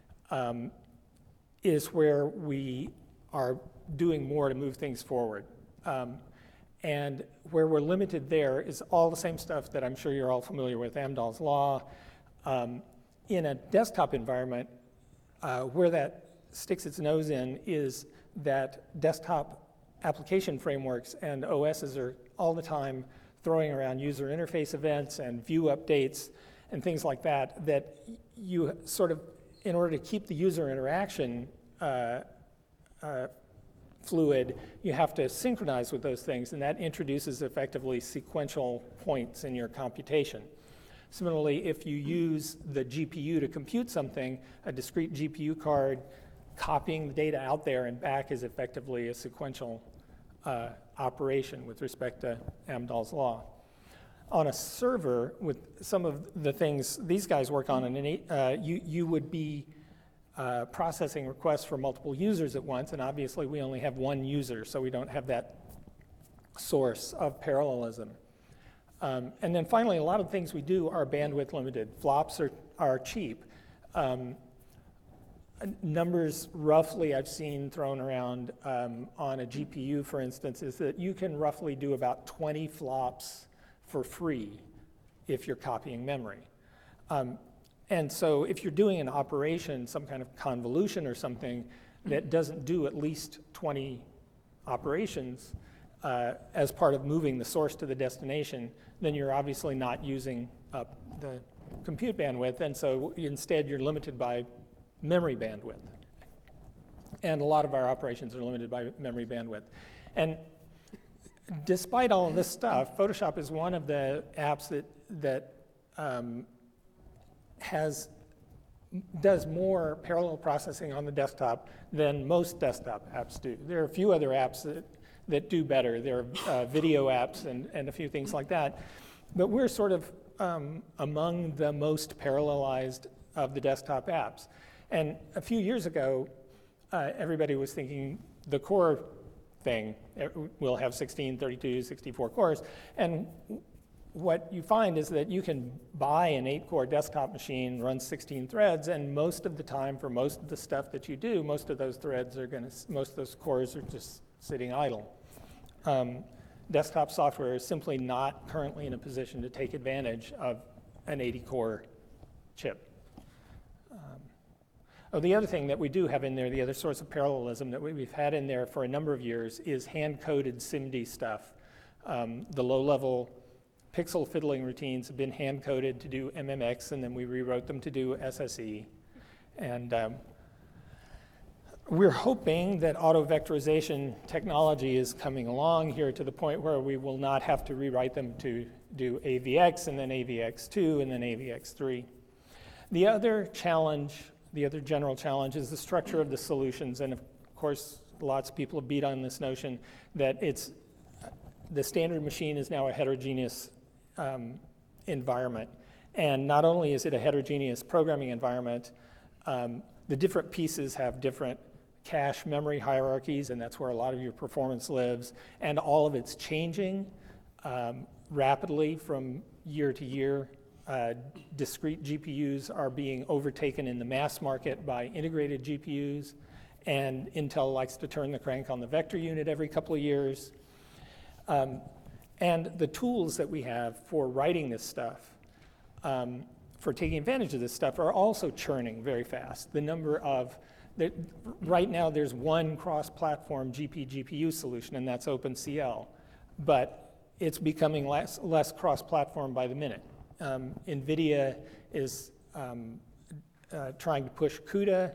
Speaker 6: is where we are doing more to move things forward. And where we're limited there is all the same stuff that I'm sure you're all familiar with, Amdahl's law. In a desktop environment, where that sticks its nose in is that desktop application frameworks and OSs are all the time throwing around user interface events and view updates and things like that, that you sort of, in order to keep the user interaction fluid, you have to synchronize with those things, and that introduces effectively sequential points in your computation. Similarly, if you use the GPU to compute something, a discrete GPU card, copying the data out there and back is effectively a sequential operation with respect to Amdahl's law. On a server, with some of the things these guys work on, you would be processing requests for multiple users at once, and obviously we only have one user, so we don't have that source of parallelism. And then finally, a lot of things we do are bandwidth limited. Flops are cheap. Numbers roughly I've seen thrown around on a GPU, for instance, is that you can roughly do about 20 flops for free if you're copying memory. And so if you're doing an operation, some kind of convolution or something that doesn't do at least 20 operations as part of moving the source to the destination, then you're obviously not using up the compute bandwidth, and so instead you're limited by memory bandwidth. And a lot of our operations are limited by memory bandwidth. And despite all of this stuff, Photoshop is one of the apps that has does more parallel processing on the desktop than most desktop apps do. There are a few other apps that do better. There are video apps and a few things like that. But we're sort of among the most parallelized of the desktop apps. And a few years ago, everybody was thinking the core thing will have 16, 32, 64 cores. And what you find is that you can buy an 8-core desktop machine, run 16 threads, and most of the time for most of the stuff that you do, most of those threads are most of those cores are just sitting idle. Desktop software is simply not currently in a position to take advantage of an 80-core chip. The other thing that we do have in there, the other source of parallelism that we've had in there for a number of years is hand-coded SIMD stuff. The low-level pixel fiddling routines have been hand-coded to do MMX, and then we rewrote them to do SSE. And we're hoping that auto-vectorization technology is coming along here to the point where we will not have to rewrite them to do AVX, and then AVX2, and then AVX3. The other challenge, the other general challenge, is the structure of the solutions. And of course, lots of people have beat on this notion that the standard machine is now a heterogeneous environment. And not only is it a heterogeneous programming environment, the different pieces have different cache memory hierarchies, and that's where a lot of your performance lives. And all of it's changing rapidly from year to year. Discrete GPUs are being overtaken in the mass market by integrated GPUs, and Intel likes to turn the crank on the vector unit every couple of years. And the tools that we have for writing this stuff, for taking advantage of this stuff, are also churning very fast. The number of, right now there's one cross-platform GPU solution, and that's OpenCL, but it's becoming less cross-platform by the minute. NVIDIA is trying to push CUDA.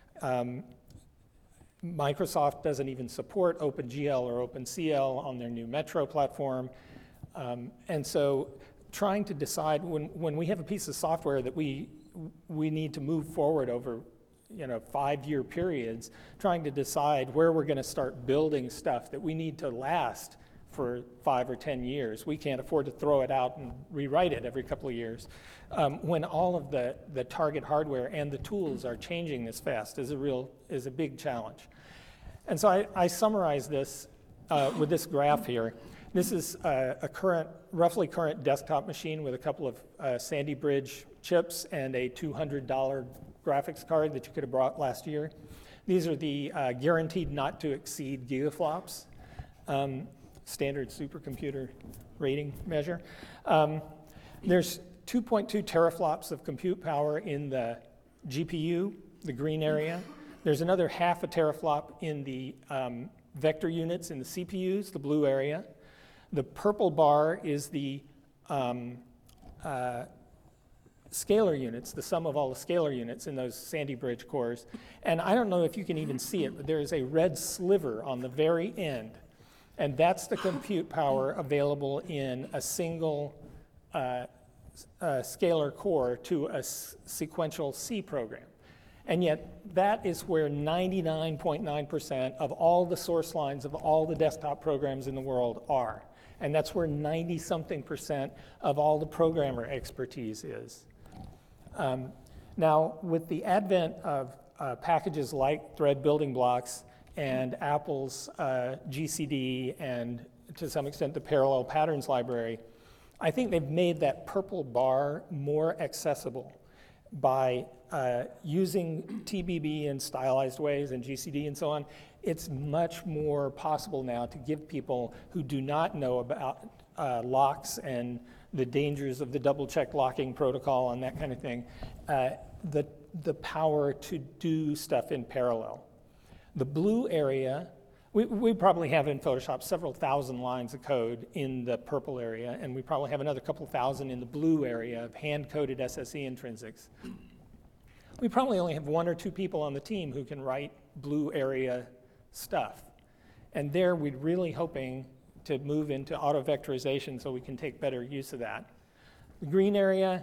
Speaker 6: Microsoft doesn't even support OpenGL or OpenCL on their new Metro platform. And so trying to decide when we have a piece of software that we need to move forward over 5-year periods, trying to decide where we're going to start building stuff that we need to last for 5 or 10 years. We can't afford to throw it out and rewrite it every couple of years. When all of the target hardware and the tools are changing this fast is a big challenge. And so I summarize this with this graph here. This is a roughly current desktop machine with a couple of Sandy Bridge chips and a $200 graphics card that you could have brought last year. These are the guaranteed not to exceed gigaflops. Standard supercomputer rating measure. There's 2.2 teraflops of compute power in the GPU, the green area. There's another half a teraflop in the vector units in the CPUs, the blue area. The purple bar is the scalar units, the sum of all the scalar units in those Sandy Bridge cores. And I don't know if you can even see it, but there is a red sliver on the very end. And that's the compute power available in a single scalar core to a sequential C program. And yet that is where 99.9% of all the source lines of all the desktop programs in the world are. And that's where 90-something% of all the programmer expertise is. Now, with the advent of packages like Thread Building Blocks and Apple's GCD and to some extent the Parallel Patterns library, I think they've made that purple bar more accessible by using TBB in stylized ways and GCD and so on. It's much more possible now to give people who do not know about locks and the dangers of the double-check locking protocol and that kind of thing, the power to do stuff in parallel. The blue area, we probably have in Photoshop several thousand lines of code in the purple area, and we probably have another couple thousand in the blue area of hand-coded SSE intrinsics. We probably only have 1 or 2 people on the team who can write blue area stuff. And there we're really hoping to move into auto-vectorization so we can take better use of that. The green area,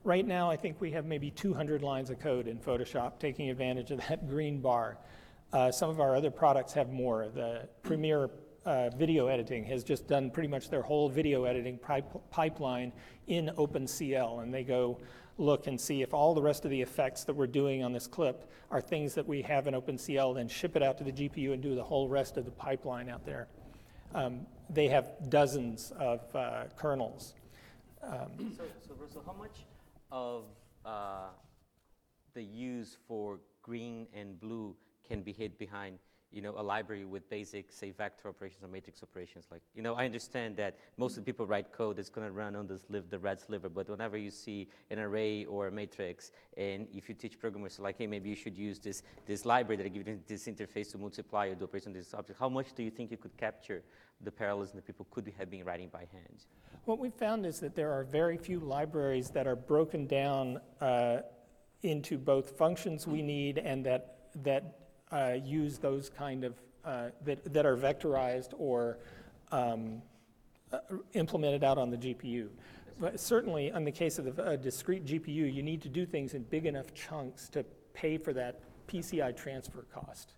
Speaker 6: Right now, I think we have maybe 200 lines of code in Photoshop taking advantage of that green bar. Some of our other products have more. The Premiere video editing has just done pretty much their whole video editing pipeline in OpenCL, and they go look and see if all the rest of the effects that we're doing on this clip are things that we have in OpenCL, then ship it out to the GPU and do the whole rest of the pipeline out there. They have dozens of kernels.
Speaker 1: So Russell, how much of the use for green and blue can be hid behind, a library with basic, say, vector operations or matrix operations? Like, I understand that most of the people write code that's going to run on the red sliver, but whenever you see an array or a matrix, and if you teach programmers, like, hey, maybe you should use this library that gives you this interface to multiply or do operations on this object, how much do you think you could capture the parallelism that people could have been writing by hand?
Speaker 6: What we've found is that there are very few libraries that are broken down into both functions we need and that use those kind of, that are vectorized or implemented out on the GPU. But certainly, in the case of a discrete GPU, you need to do things in big enough chunks to pay for that PCI transfer cost.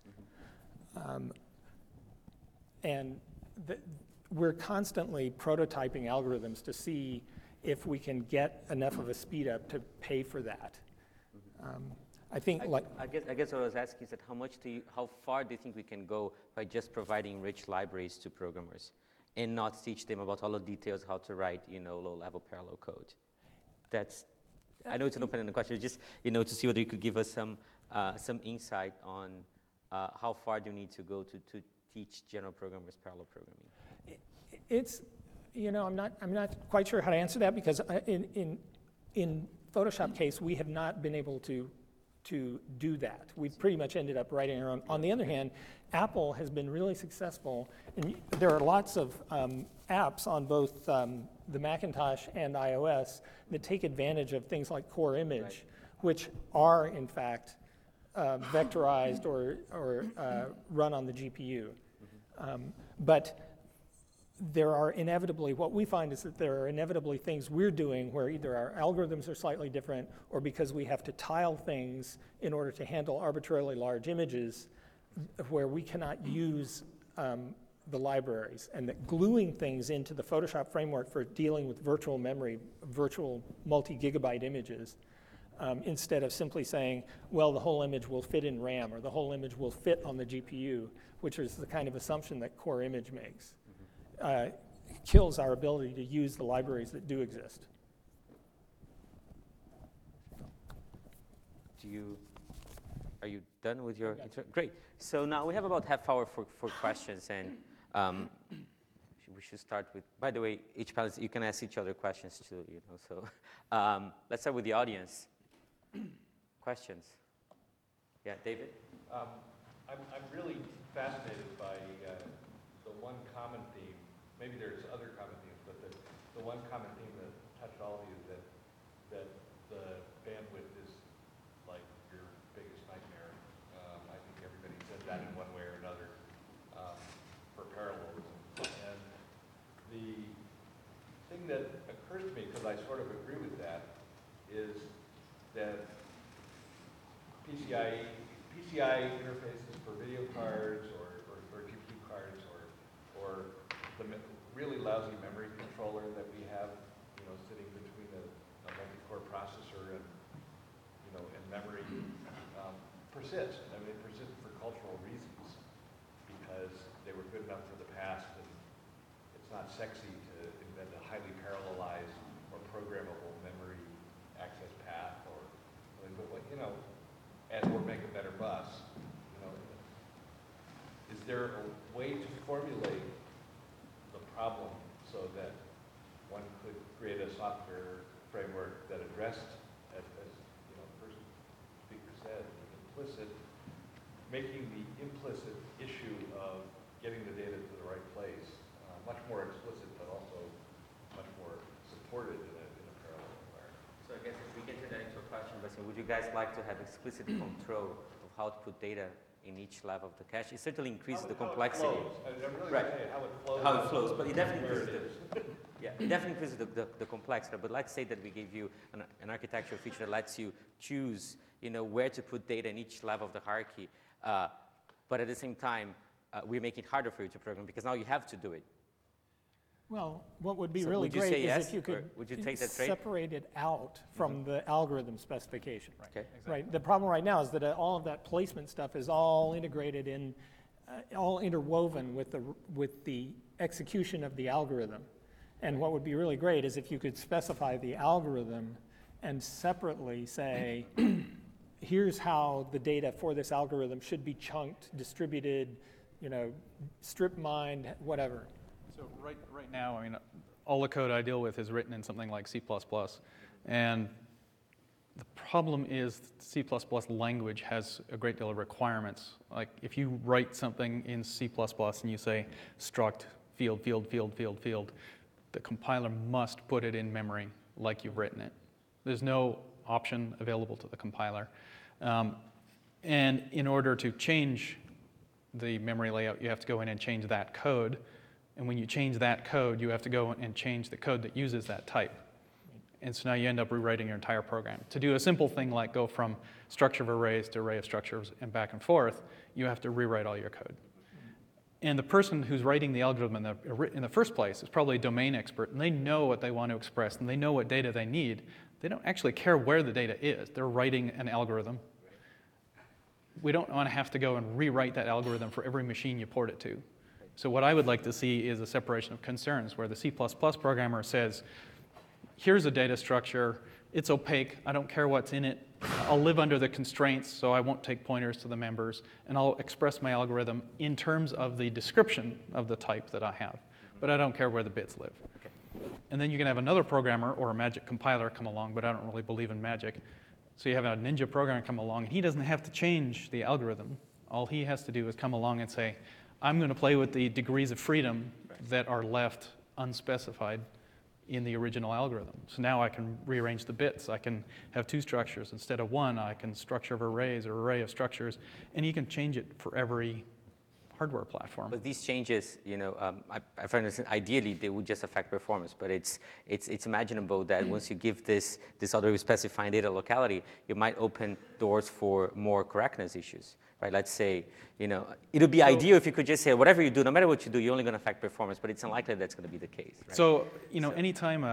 Speaker 6: We're constantly prototyping algorithms to see if we can get enough of a speed up to pay for that. I think,
Speaker 1: I guess what I was asking is that how far do you think we can go by just providing rich libraries to programmers and not teach them about all the details how to write, low-level parallel code? I know it's an open-ended question, just, to see whether you could give us some insight on how far do you need to go to teach general programmers parallel programming?
Speaker 6: It's, I'm not quite sure how to answer that, because in Photoshop case, we have not been able to do that. We've pretty much ended up writing our own. On the other hand, Apple has been really successful, and there are lots of apps on both the Macintosh and iOS that take advantage of things like Core Image, which are in fact vectorized or run on the GPU. But there are inevitably, what we find is that there are inevitably things we're doing where either our algorithms are slightly different or because we have to tile things in order to handle arbitrarily large images where we cannot use the libraries. And that gluing things into the Photoshop framework for dealing with virtual memory, virtual multi-gigabyte images, instead of simply saying, well, the whole image will fit in RAM or the whole image will fit on the GPU, which is the kind of assumption that Core Image makes. Kills our ability to use the libraries that do exist.
Speaker 1: Are you done with your Great. So now we have about half hour for questions, and we should start with, by the way, each panelist, you can ask each other questions too, so let's start with the audience. Questions? Yeah, David?
Speaker 7: I'm really fascinated by the one common theme. Maybe there's other common themes, but the one common theme that touched all of you is that the bandwidth is like your biggest nightmare. I think everybody said that in one way or another for parallelism. And the thing that occurs to me, because I sort of agree with that, is that PCI interfaces for video cards or GPU cards or the really lousy memory controller that we have, sitting between a multi-core processor and memory persist. I mean, it persists for cultural reasons because they were good enough for the past, and it's not sexy to invent a highly parallelized or programmable memory access path or make a better bus. Is there a way to formulate the problem so that one could create a software framework that addressed, as first speaker said, making the implicit issue of getting the data to the right place much more explicit, but also much more supported in a parallel environment?
Speaker 1: So I guess if we can turn that into a question, would you guys like to have explicit control of how to put data in each level of the cache? It certainly increases the complexity.
Speaker 7: I'm really
Speaker 1: Right.
Speaker 7: saying how it flows.
Speaker 1: How it flows, but it definitely increases
Speaker 7: where it is.
Speaker 1: Yeah. it definitely increases the complexity. But let's say that we gave you an architectural feature that lets you choose, where to put data in each level of the hierarchy. But at the same time, we're making it harder for you to program because now you have to do it.
Speaker 6: Well, what would be
Speaker 1: So
Speaker 6: really
Speaker 1: would you
Speaker 6: great
Speaker 1: say
Speaker 6: is
Speaker 1: yes,
Speaker 6: if you
Speaker 1: or
Speaker 6: could
Speaker 1: would you take that trade?
Speaker 6: separate it out from the algorithm specification.
Speaker 1: Okay.
Speaker 6: Right. The problem right now is that all of that placement stuff is all integrated in, all interwoven with the execution of the algorithm. And what would be really great is if you could specify the algorithm and separately say, here's how the data for this algorithm should be chunked, distributed, strip mined, whatever.
Speaker 2: So right now, I mean, all the code I deal with is written in something like C++. And the problem is C++ language has a great deal of requirements. Like if you write something in C++ and you say struct field, field, field, field, field, the compiler must put it in memory like you've written it. There's no option available to the compiler. And in order to change the memory layout, you have to go in and change that code. And when you change that code, you have to go and change the code that uses that type. And so now you end up rewriting your entire program. To do a simple thing like go from structure of arrays to array of structures and back and forth, you have to rewrite all your code. And the person who's writing the algorithm in the first place is probably a domain expert, and they know what they want to express, and they know what data they need. They don't actually care where the data is. They're writing an algorithm. We don't want to have to go and rewrite that algorithm for every machine you port it to. So what I would like to see is a separation of concerns where the C++ programmer says, here's a data structure, it's opaque, I don't care what's in it, I'll live under the constraints so I won't take pointers to the members, and I'll express my algorithm in terms of the description of the type that I have, but I don't care where the bits live. And then you can have another programmer or a magic compiler come along, but I don't really believe in magic. So you have a Ninja programmer come along, and he doesn't have to change the algorithm. All he has to do is come along and say, I'm going to play with the degrees of freedom that are left unspecified in the original algorithm. So now I can rearrange the bits. I can have two structures instead of one. I can structure of arrays or array of structures, and you can change it for every hardware platform.
Speaker 1: But these changes, I find that ideally they would just affect performance. But it's imaginable that once you give this other specifying data locality, you might open doors for more correctness issues. Right? Let's say, it would be ideal if you could just say, whatever you do, no matter what you do, you're only going to affect performance, but it's unlikely that's going to be the case. Right?
Speaker 2: So, anytime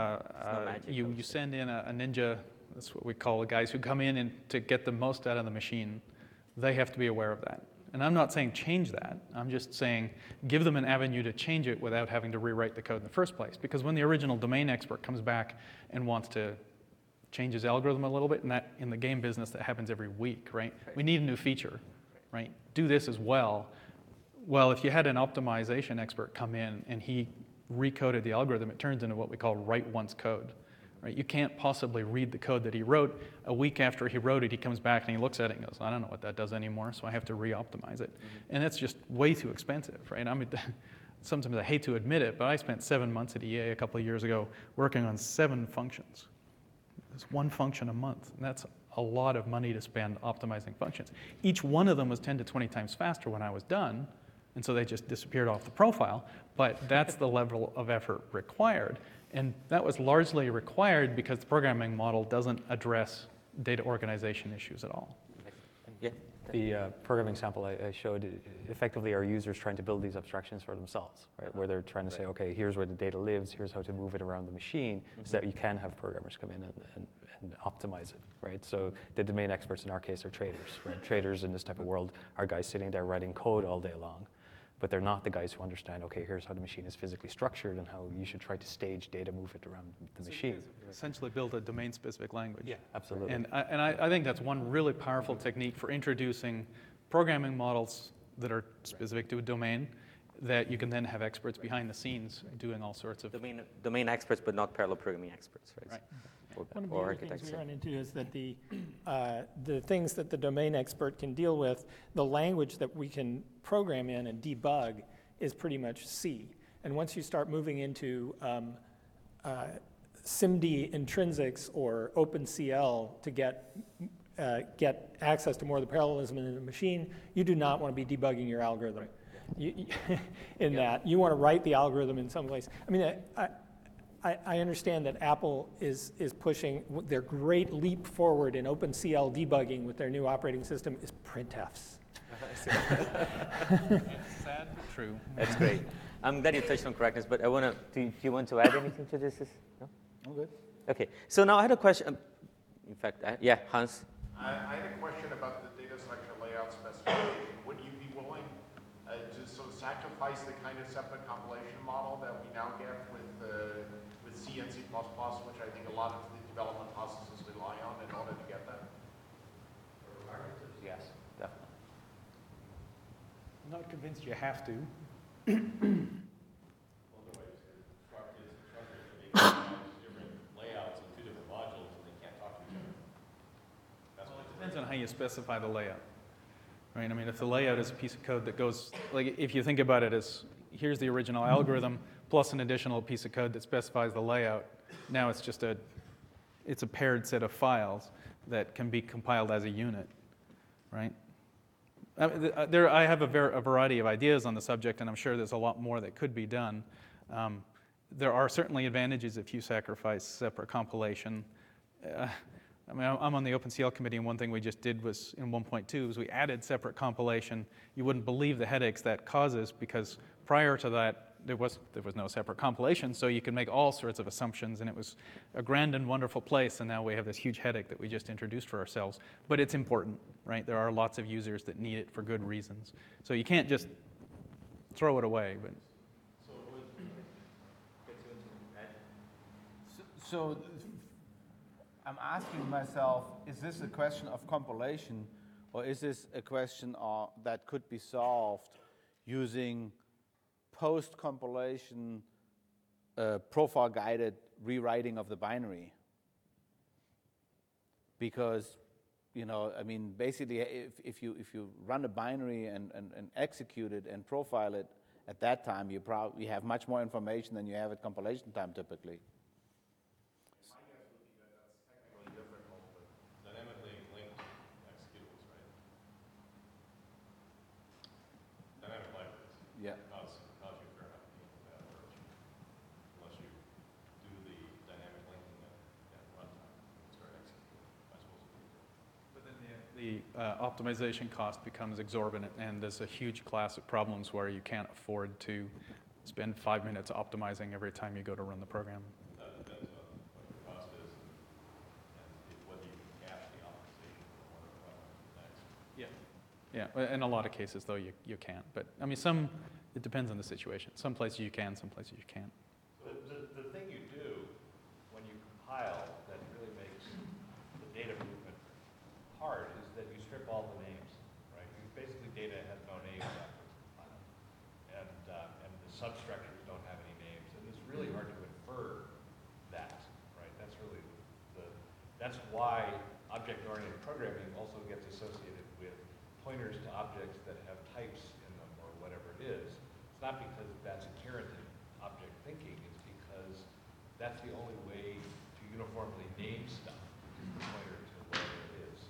Speaker 2: you send in a Ninja, that's what we call the guys who come in and to get the most out of the machine, they have to be aware of that. And I'm not saying change that. I'm just saying give them an avenue to change it without having to rewrite the code in the first place. Because when the original domain expert comes back and wants to change his algorithm a little bit, and that in the game business that happens every week, right? We need a new feature. Right? Do this as well. Well, if you had an optimization expert come in and he recoded the algorithm, it turns into what we call write once code. Right? You can't possibly read the code that he wrote. A week after he wrote it, he comes back and he looks at it and goes, I don't know what that does anymore, so I have to re-optimize it. And that's just way too expensive. Right? Sometimes I hate to admit it, but I spent 7 months at EA a couple of years ago working on 7 functions. It's one function a month, and that's a lot of money to spend optimizing functions. Each one of them was 10 to 20 times faster when I was done, and so they just disappeared off the profile, but that's the level of effort required. And that was largely required because the programming model doesn't address data organization issues at all.
Speaker 1: Yeah.
Speaker 3: The programming sample I showed effectively are users trying to build these abstractions for themselves, right? Where they're trying to say, okay, here's where the data lives, here's how to move it around the machine, so that you can have programmers come in and optimize it, right? So the domain experts in our case are traders, right? Traders in this type of world are guys sitting there writing code all day long, but they're not the guys who understand, okay, here's how the machine is physically structured and how you should try to stage data, move it around the machine.
Speaker 2: Essentially build a domain-specific language.
Speaker 3: Yeah, absolutely.
Speaker 2: And I think that's one really powerful technique for introducing programming models that are specific to a domain that you can then have experts behind the scenes doing all sorts of...
Speaker 1: Domain experts, but not parallel programming experts, right?
Speaker 2: Right.
Speaker 6: One of the other things we run into is that the things that the domain expert can deal with, the language that we can program in and debug is pretty much C. And once you start moving into SIMD intrinsics or OpenCL to get access to more of the parallelism in the machine, you do not want to be debugging your algorithm. That. You want to write the algorithm in some place. I mean, I understand that Apple is pushing their great leap forward in OpenCL debugging with their new operating system is printfs.
Speaker 2: Sad but true.
Speaker 1: That's great. I'm glad you touched on correctness, but I want to. Do you want to add anything to this? No.
Speaker 5: I'm good.
Speaker 1: Okay. So now I had a question. In fact, yeah, Hans.
Speaker 8: I had a question about the data structure layout specification. Would you be willing to sort of sacrifice the kind of separate compilation model that we now get with C and C++, which I think a lot of the development processes rely on in order to get that?
Speaker 3: Yes, definitely.
Speaker 2: I'm not convinced you have to. Depends on how you specify the layout, right? I mean, if the layout is a piece of code that goes, like if you think about it as, here's the original algorithm plus an additional piece of code that specifies the layout, now it's just it's a paired set of files that can be compiled as a unit, right? I have a variety of ideas on the subject, and I'm sure there's a lot more that could be done. There are certainly advantages if you sacrifice separate compilation. I mean, I'm on the OpenCL committee, and one thing we just did was in 1.2 was we added separate compilation. You wouldn't believe the headaches that causes, because prior to that, there was no separate compilation, so you could make all sorts of assumptions, and it was a grand and wonderful place, and now we have this huge headache that we just introduced for ourselves. But it's important, right? There are lots of users that need it for good reasons. So you can't just throw it away. But
Speaker 5: So I'm asking myself, is this a question of compilation, or is this a question that could be solved using post-compilation profile-guided rewriting of the binary? Because, you know, I mean, basically, if you run a binary and execute it and profile it at that time, you probably have much more information than you have at compilation time typically. Yeah.
Speaker 7: Cause you a fair amount of people to that approach, unless you do the dynamic linking at runtime and start executing. I suppose.
Speaker 2: But then the optimization cost becomes exorbitant, and there's a huge class of problems where you can't afford to spend 5 minutes optimizing every time you go to run the program.
Speaker 7: That depends on what the cost is and whether you can cache the optimization from one or the next.
Speaker 2: Yeah, in a lot of cases, though, you can't. But, I mean, it depends on the situation. Some places you can, some places you can't.
Speaker 7: The thing you do when you compile that really makes the data movement hard is that you strip all the names, right? Basically, data has no names after it's compiled. And the substructures don't have any names. And it's really hard to infer that, right? That's really that's why object-oriented programming also gets associated with pointers to objects that have types in them or whatever it is. It's not because that's inherent in object thinking, it's because that's the only way to uniformly name stuff, is the pointer to whatever it is.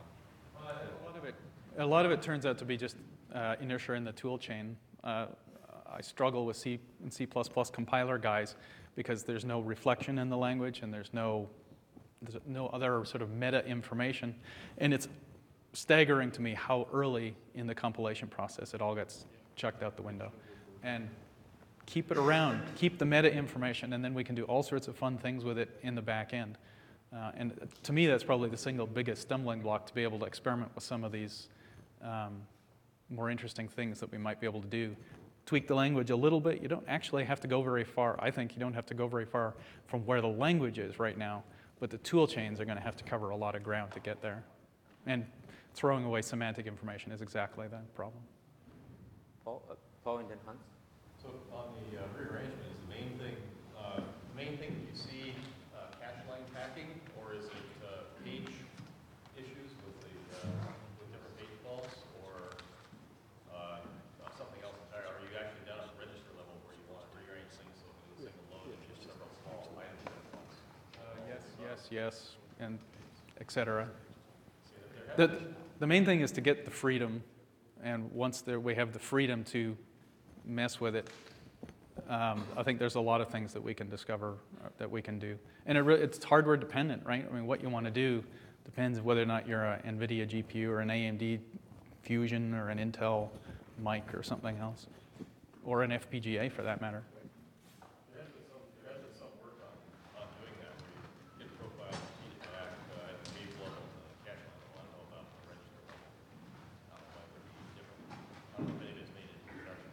Speaker 2: A lot of it turns out to be just inertia in the tool chain. I struggle with C and C++ compiler guys because there's no reflection in the language, and there's no other sort of meta information. And it's staggering to me how early in the compilation process it all gets chucked out the window. And keep it around, keep the meta information, and then we can do all sorts of fun things with it in the back end. And to me, that's probably the single biggest stumbling block, to be able to experiment with some of these more interesting things that we might be able to do. Tweak the language a little bit. You don't actually have to go very far. I think you don't have to go very far from where the language is right now, but the tool chains are going to have to cover a lot of ground to get there. And throwing away semantic information is exactly that problem.
Speaker 1: Paul and then Hans.
Speaker 7: So on the rearrangement, is the main thing that you see cache line packing, or is it page issues with different page faults, or something else entirely? Are you actually down at the register level where you want to rearrange things so that it's a single load and just several small items at once?
Speaker 2: Yes, and et cetera. The main thing is to get the freedom, and once we have the freedom to mess with it, I think there's a lot of things that we can discover that we can do. And it's hardware dependent, right? I mean, what you want to do depends whether or not you're an NVIDIA GPU or an AMD Fusion or an Intel mic or something else, or an FPGA for that matter.
Speaker 4: There has been some work on doing that, where you get profile key to back at the gate level, the cache level. I don't know about the register level. That would be different. I don't know if any of it's made into production.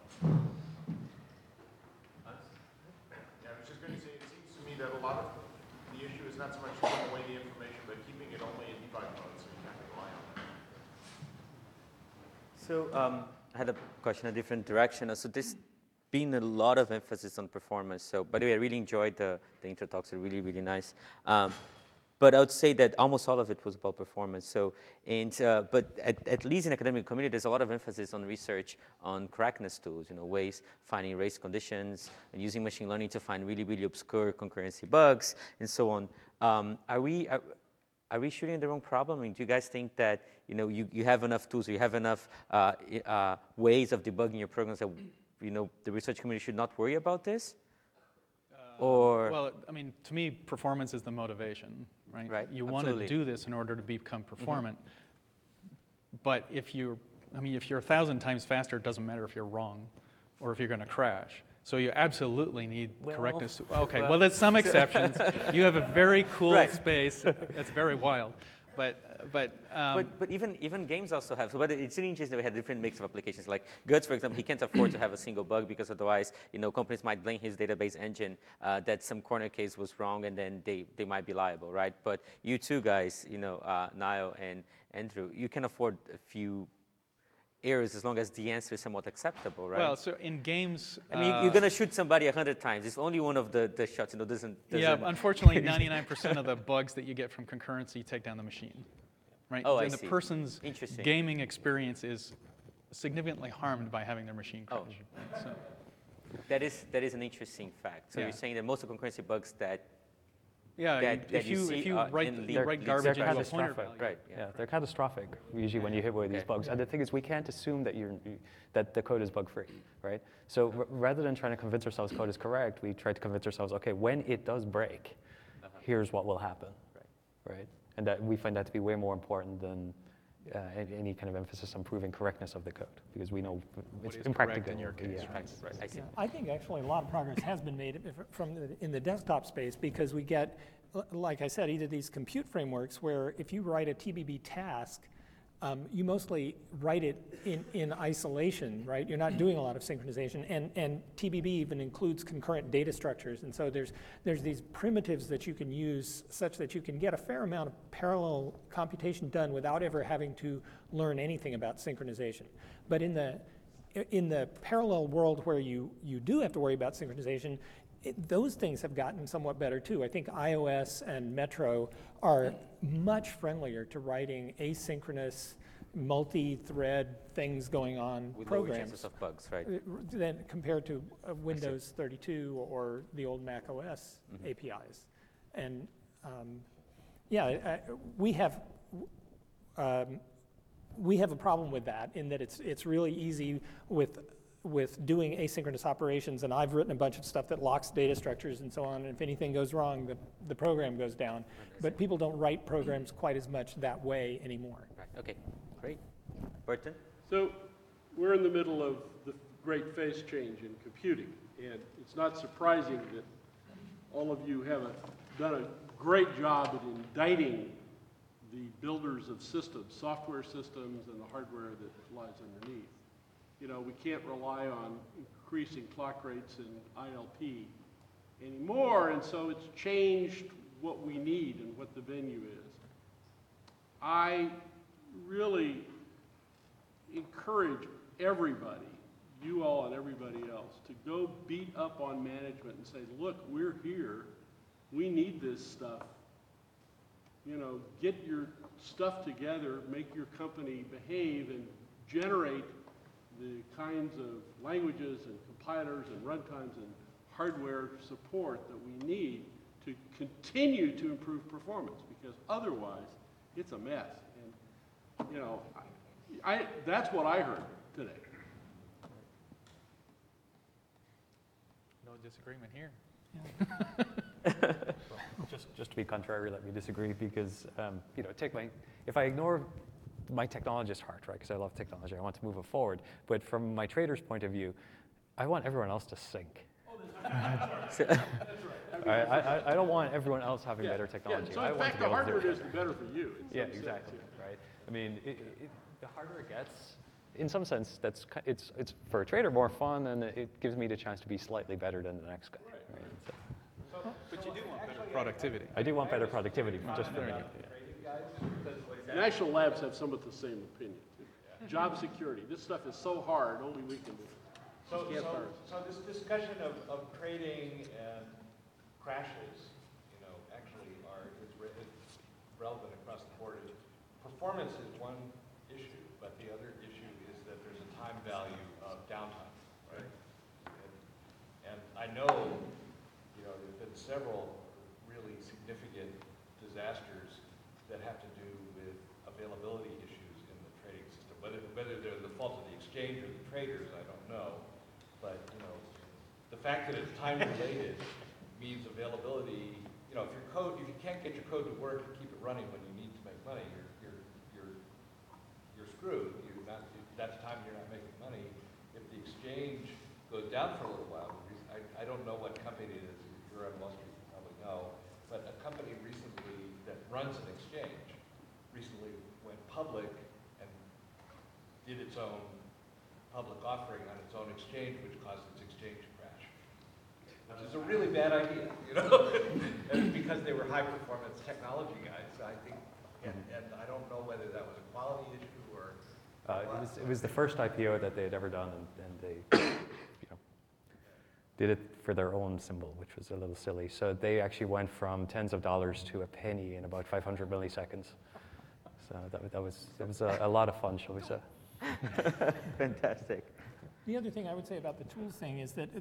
Speaker 8: Yeah, I was just going to say, it seems to me that a lot of the issue is not so much giving away the information, but keeping it only in debug mode so you can't rely on it.
Speaker 1: So I had a question in a different direction. So there's been a lot of emphasis on performance. So by the way, I really enjoyed the intro talks. Are really, really nice. But I would say that almost all of it was about performance. So, but at least in academic community, there's a lot of emphasis on research on correctness tools, ways finding race conditions and using machine learning to find really, really obscure concurrency bugs and so on. Are we shooting the wrong problem? I mean, do you guys think that you have enough tools, or you have enough ways of debugging your programs that the research community should not worry about this? Or
Speaker 2: well, I mean, to me, performance is the motivation, right?
Speaker 1: Right,
Speaker 2: You want to
Speaker 1: absolutely.
Speaker 2: do this in order to become performant. But if you're 1,000 times faster, it doesn't matter if you're wrong or if you're going to crash. So you absolutely need correctness. Okay, well, there's some exceptions. You have a very cool
Speaker 1: Right.
Speaker 2: space. That's very wild. But
Speaker 1: even games also have. So, but it's really interesting that we had different mix of applications. Like Guts, for example, he can't afford to have a single bug because otherwise, companies might blame his database engine that some corner case was wrong, and then they might be liable, right? But you two guys, Niall and Andrew, you can afford a few errors as long as the answer is somewhat acceptable, right?
Speaker 2: well, so in games,
Speaker 1: I mean, you're gonna shoot somebody 100 times. If only one of the shots, doesn't.
Speaker 2: yeah, unfortunately, 99% of the bugs that you get from concurrency take down the machine, right?
Speaker 1: Oh, I
Speaker 2: and the
Speaker 1: see.
Speaker 2: person's
Speaker 1: Interesting.
Speaker 2: gaming experience is significantly harmed by having their machine crash.
Speaker 1: Oh.
Speaker 2: Right? So,
Speaker 1: That is an interesting fact. So
Speaker 2: Yeah.
Speaker 1: you're saying that most of the concurrency bugs that
Speaker 2: yeah,
Speaker 1: that
Speaker 2: if
Speaker 1: you
Speaker 2: you
Speaker 1: see,
Speaker 2: if you
Speaker 1: in
Speaker 2: write
Speaker 1: the-
Speaker 2: write
Speaker 1: they're
Speaker 2: garbage into a pointer
Speaker 3: catastrophic.
Speaker 2: value,
Speaker 1: right?
Speaker 3: Yeah, they're catastrophic usually when you hit one of these
Speaker 1: Okay.
Speaker 3: bugs. And the thing is, we can't assume that the code is bug-free, right? So rather than trying to convince ourselves code is correct, we try to convince ourselves, okay, when it does break, here's what will happen, right? And that we find that to be way more important than any kind of emphasis on proving correctness of the code, because we know it's
Speaker 2: is
Speaker 3: impractical.
Speaker 2: correct in your case,
Speaker 3: Yeah,
Speaker 2: right.
Speaker 1: Right, I see.
Speaker 6: I think actually a lot of progress has been made in the desktop space, because we get, like I said, either these compute frameworks where if you write a TBB task, you mostly write it in isolation, right? You're not doing a lot of synchronization, and TBB even includes concurrent data structures, and so there's these primitives that you can use such that you can get a fair amount of parallel computation done without ever having to learn anything about synchronization. But in the parallel world where you do have to worry about synchronization, those things have gotten somewhat better too. I think iOS and Metro are much friendlier to writing asynchronous, multi-thread things going on
Speaker 1: With lower
Speaker 6: programs
Speaker 1: chances of bugs, right?
Speaker 6: than compared to Windows 32 or the old Mac OS APIs. And we have a problem with that, in that it's really easy with doing asynchronous operations, and I've written a bunch of stuff that locks data structures and so on, and if anything goes wrong, the program goes down. But people don't write programs quite as much that way anymore.
Speaker 1: Right. Okay. Great. Burton.
Speaker 4: So we're in the middle of the great phase change in computing, and it's not surprising that all of you have done a great job at indicting the builders of systems, software systems, and the hardware that lies underneath. We can't rely on increasing clock rates in ILP anymore, and so it's changed what we need and what the venue is. I really encourage everybody, you all and everybody else, to go beat up on management and say, look, we're here, we need this stuff. Get your stuff together, make your company behave, and generate the kinds of languages and compilers and runtimes and hardware support that we need to continue to improve performance, because otherwise it's a mess. And that's what I heard today.
Speaker 2: No disagreement here.
Speaker 3: Just to be contrary, let me disagree because if I ignore my technologist heart, right? Because I love technology, I want to move it forward. But from my trader's point of view, I want everyone else to sink. I don't want everyone else having better technology.
Speaker 4: So
Speaker 3: I
Speaker 4: in
Speaker 3: want
Speaker 4: fact,
Speaker 3: to be
Speaker 4: the
Speaker 3: able to do
Speaker 4: harder it
Speaker 3: it
Speaker 4: is, the better for you. in some
Speaker 3: Yeah,
Speaker 4: sense,
Speaker 3: exactly.
Speaker 4: yeah.
Speaker 3: Right. I mean, the harder it gets, in some sense, it's for a trader more fun, and it gives me the chance to be slightly better than the next guy. Right? So,
Speaker 2: But you do want better productivity.
Speaker 3: I do want better productivity, just for me.
Speaker 4: National labs have some of the same opinion. Too. Job security. This stuff is so hard, only we can do it.
Speaker 7: So,
Speaker 4: Can't
Speaker 7: so,
Speaker 4: fire us.
Speaker 7: so this discussion of trading and crashes, actually it's relevant across the board. Performance is one issue, but the other issue is that there's a time value of downtime, right? And I know, there's been several really significant disasters that have to do with availability issues in the trading system. Whether they're the fault of the exchange or the traders, I don't know. But the fact that it's time related means availability. If you can't get your code to work and keep it running when you need to make money, you're screwed. That's time you're not making money. If the exchange goes down for a little while, I don't know what company it is. If you're on Wall Street, you probably know. But a company recently that runs an exchange recently went public and did its own public offering on its own exchange, which caused its exchange to crash. Which is a really bad idea, and because they were high-performance technology guys, I think, and I don't know whether that was a quality issue or.
Speaker 3: It was the first IPO that they had ever done, and they did it for their own symbol, which was a little silly. So they actually went from tens of dollars to a penny in about 500 milliseconds. So that was a lot of fun, shall we say.
Speaker 1: Fantastic.
Speaker 6: The other thing I would say about the tools thing is that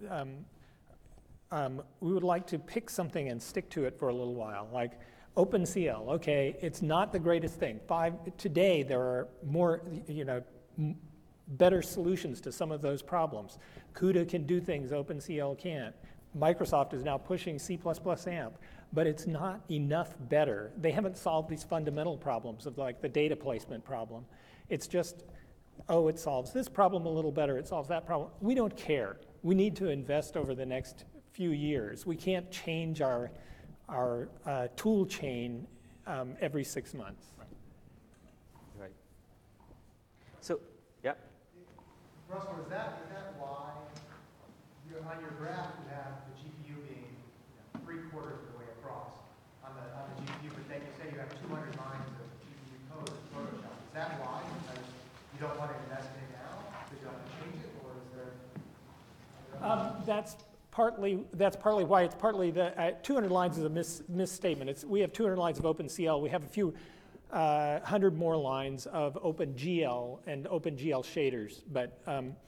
Speaker 6: we would like to pick something and stick to it for a little while. Like OpenCL, okay, it's not the greatest thing. Today there are more, better solutions to some of those problems. CUDA can do things OpenCL can't. Microsoft is now pushing C++ AMP, but it's not enough better. They haven't solved these fundamental problems of like the data placement problem. It's just, it solves this problem a little better, it solves that problem. We don't care. We need to invest over the next few years. We can't change our tool chain every 6 months.
Speaker 1: Right. So, yeah.
Speaker 9: Russell, is that why on your graph you have the GPU being 3/4 of the way across on the GPU, but then you say you have 200 lines of GPU code in Photoshop? Is that why? Because you don't want to invest in it now because you don't want to change it, or is there?
Speaker 6: That's partly why. It's partly the 200 lines is a misstatement. We have 200 lines of OpenCL. We have a few 100 more lines of OpenGL and OpenGL shaders, but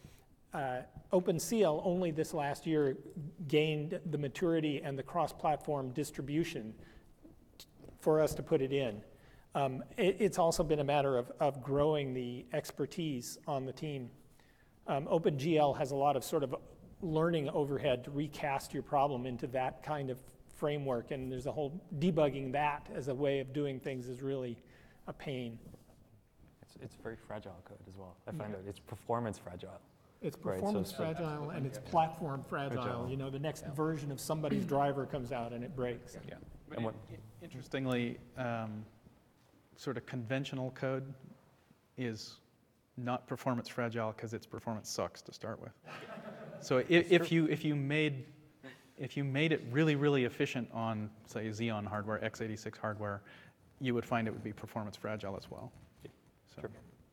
Speaker 6: OpenCL only this last year gained the maturity and the cross-platform distribution for us to put it in. It's also been a matter of growing the expertise on the team. OpenGL has a lot of sort of learning overhead to recast your problem into that kind of framework, and there's a whole debugging that as a way of doing things is really a pain.
Speaker 3: It's very fragile code as well. I find that it's performance fragile.
Speaker 6: It's performance fragile and it's platform fragile. The next version of somebody's driver comes out and it breaks.
Speaker 2: Yeah. And interestingly, sort of conventional code is not performance fragile because its performance sucks to start with. So if you made it really, really efficient on, say, Xeon hardware, x86 hardware, you would find it would be performance fragile as well.
Speaker 3: Sure.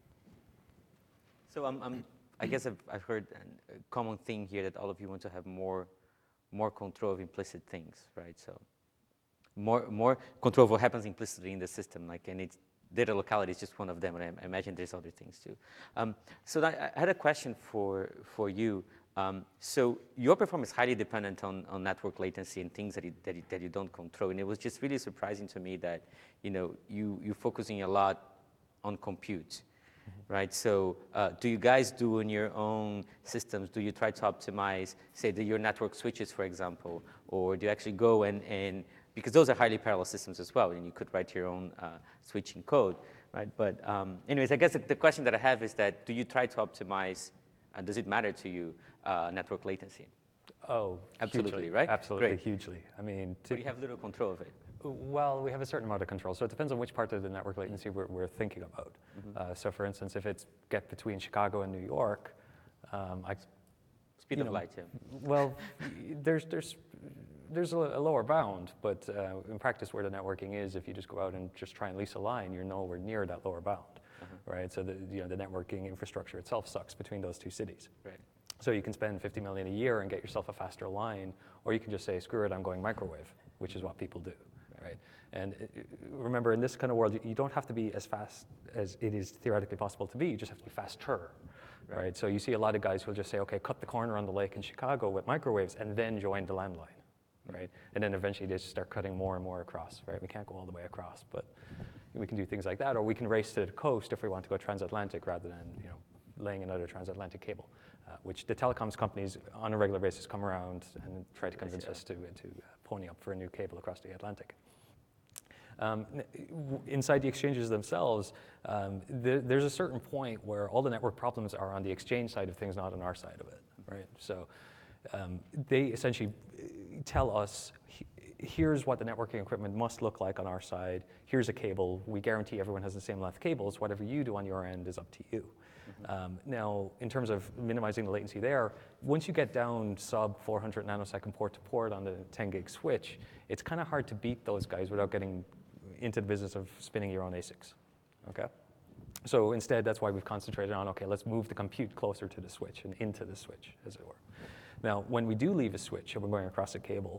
Speaker 1: So I guess I've heard a common thing here that all of you want to have more control of implicit things, right? So more control of what happens implicitly in the system, and it's data locality is just one of them, and I imagine there's other things too. So I had a question for you. So your performance is highly dependent on network latency and things that you don't control, and it was just really surprising to me that you're focusing a lot on compute. right? So do you guys do in your own systems, do you try to optimize, say, your network switches, for example, or do you actually go and because those are highly parallel systems as well, and you could write your own switching code, right? But anyways, I guess the question that I have is that, do you try to optimize, does it matter to you, network latency?
Speaker 3: Oh,
Speaker 1: Absolutely,
Speaker 3: hugely,
Speaker 1: right?
Speaker 3: Absolutely,
Speaker 1: Great.
Speaker 3: hugely. I mean,
Speaker 1: But you have little control of it.
Speaker 3: well, we have a certain amount of control, so it depends on which part of the network latency we're thinking about. So for instance, if it's get between Chicago and New York,
Speaker 1: Speed of light, yeah.
Speaker 3: well, there's a lower bound, but in practice where the networking is, if you just go out and just try and lease a line, you're nowhere near that lower bound, right? So the networking infrastructure itself sucks between those two cities.
Speaker 1: Right.
Speaker 3: So you can spend $50 million a year and get yourself a faster line, or you can just say, screw it, I'm going microwave, which is what people do, right? And remember, in this kind of world, you don't have to be as fast as it is theoretically possible to be, you just have to be faster, right? So you see a lot of guys who will just say, okay, cut the corner on the lake in Chicago with microwaves, and then join the landline, right? And then eventually they just start cutting more and more across, right? We can't go all the way across, but we can do things like that, or we can race to the coast if we want to go transatlantic rather than, laying another transatlantic cable, which the telecoms companies on a regular basis come around and try to convince us to pony up for a new cable across the Atlantic. Inside the exchanges themselves, there's a certain point where all the network problems are on the exchange side of things, not on our side of it, right? So they essentially tell us, here's what the networking equipment must look like on our side. Here's a cable. We guarantee everyone has the same length cables. Whatever you do on your end is up to you. Now, in terms of minimizing the latency there, once you get down sub 400 nanosecond port to port on the 10 gig switch, it's kind of hard to beat those guys without getting into the business of spinning your own ASICs, okay? So instead, that's why we've concentrated on, okay, let's move the compute closer to the switch and into the switch, as it were. Now, when we do leave a switch and we're going across a cable,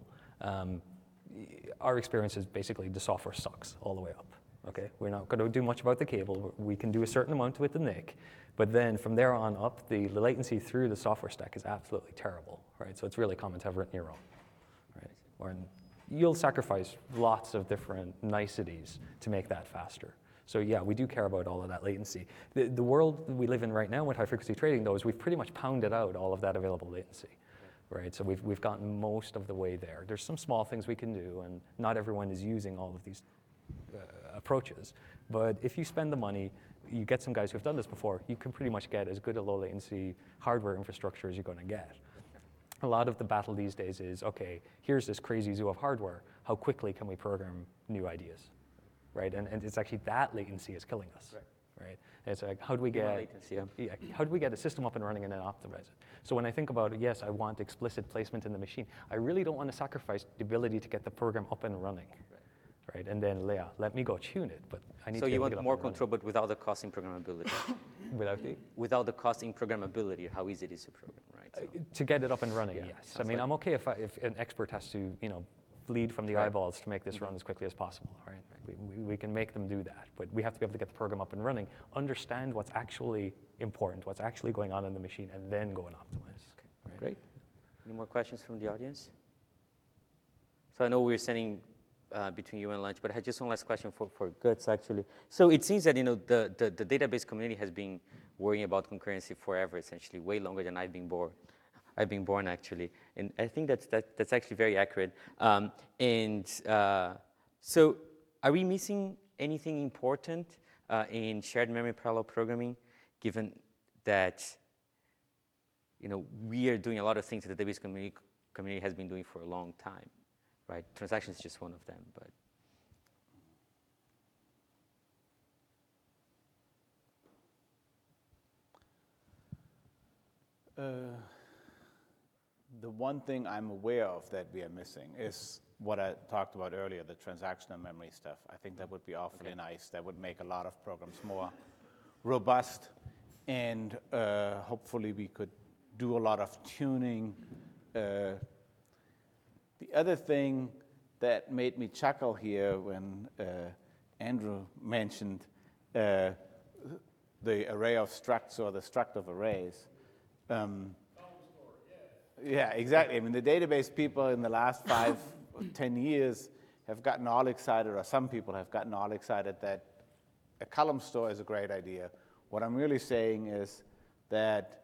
Speaker 3: our experience is basically the software sucks all the way up, okay? We're not going to do much about the cable. We can do a certain amount with the NIC, but then from there on up, the latency through the software stack is absolutely terrible, right? So it's really common to have written your own, right? Or you'll sacrifice lots of different niceties to make that faster. So yeah, we do care about all of that latency. The world we live in right now with high-frequency trading, though, is we've pretty much pounded out all of that available latency, right? So we've gotten most of the way there. There's some small things we can do, and not everyone is using all of these approaches. But if you spend the money, you get some guys who've done this before, you can pretty much get as good a low latency hardware infrastructure as you're going to get. A lot of the battle these days is, okay, here's this crazy zoo of hardware. How quickly can we program new ideas, right? And it's actually that latency is killing us, right? And it's like, how do we get
Speaker 1: latency,
Speaker 3: how do we get a system up and running and then optimize it? So when I think about, yes, I want explicit placement in the machine, I really don't want to sacrifice the ability to get the program up and running. Right, and then let me go tune it, but I need
Speaker 1: so
Speaker 3: to
Speaker 1: you want
Speaker 3: get
Speaker 1: more control, but without the cost in programmability. Without the cost in programmability, how easy it is to program, right? So.
Speaker 3: To get it up and running, yes. I mean, I'm okay if an expert has to, bleed from the eyeballs to make this run as quickly as possible, right? We can make them do that, but we have to be able to get the program up and running, understand what's actually important, what's actually going on in the machine, and then go and optimize.
Speaker 1: Okay. Right? Great. Any more questions from the audience? So I know we're sending between you and lunch, but I had just one last question for Guts, actually. So it seems that, the database community has been worrying about concurrency forever, essentially, way longer than I've been born, actually. And I think that's actually very accurate. So are we missing anything important in shared memory parallel programming, given that, we are doing a lot of things that the database community has been doing for a long time? Right, transactions is just one of them, but.
Speaker 5: The one thing I'm aware of that we are missing is what I talked about earlier, the transactional memory stuff. I think that would be awfully nice. That would make a lot of programs more robust, and hopefully we could do a lot of tuning. The other thing that made me chuckle here when Andrew mentioned the array of structs or the struct of arrays. Yeah, exactly. I mean, the database people in the last 5 or 10 years have gotten all excited, or some people have gotten all excited that a column store is a great idea, What I'm really saying is that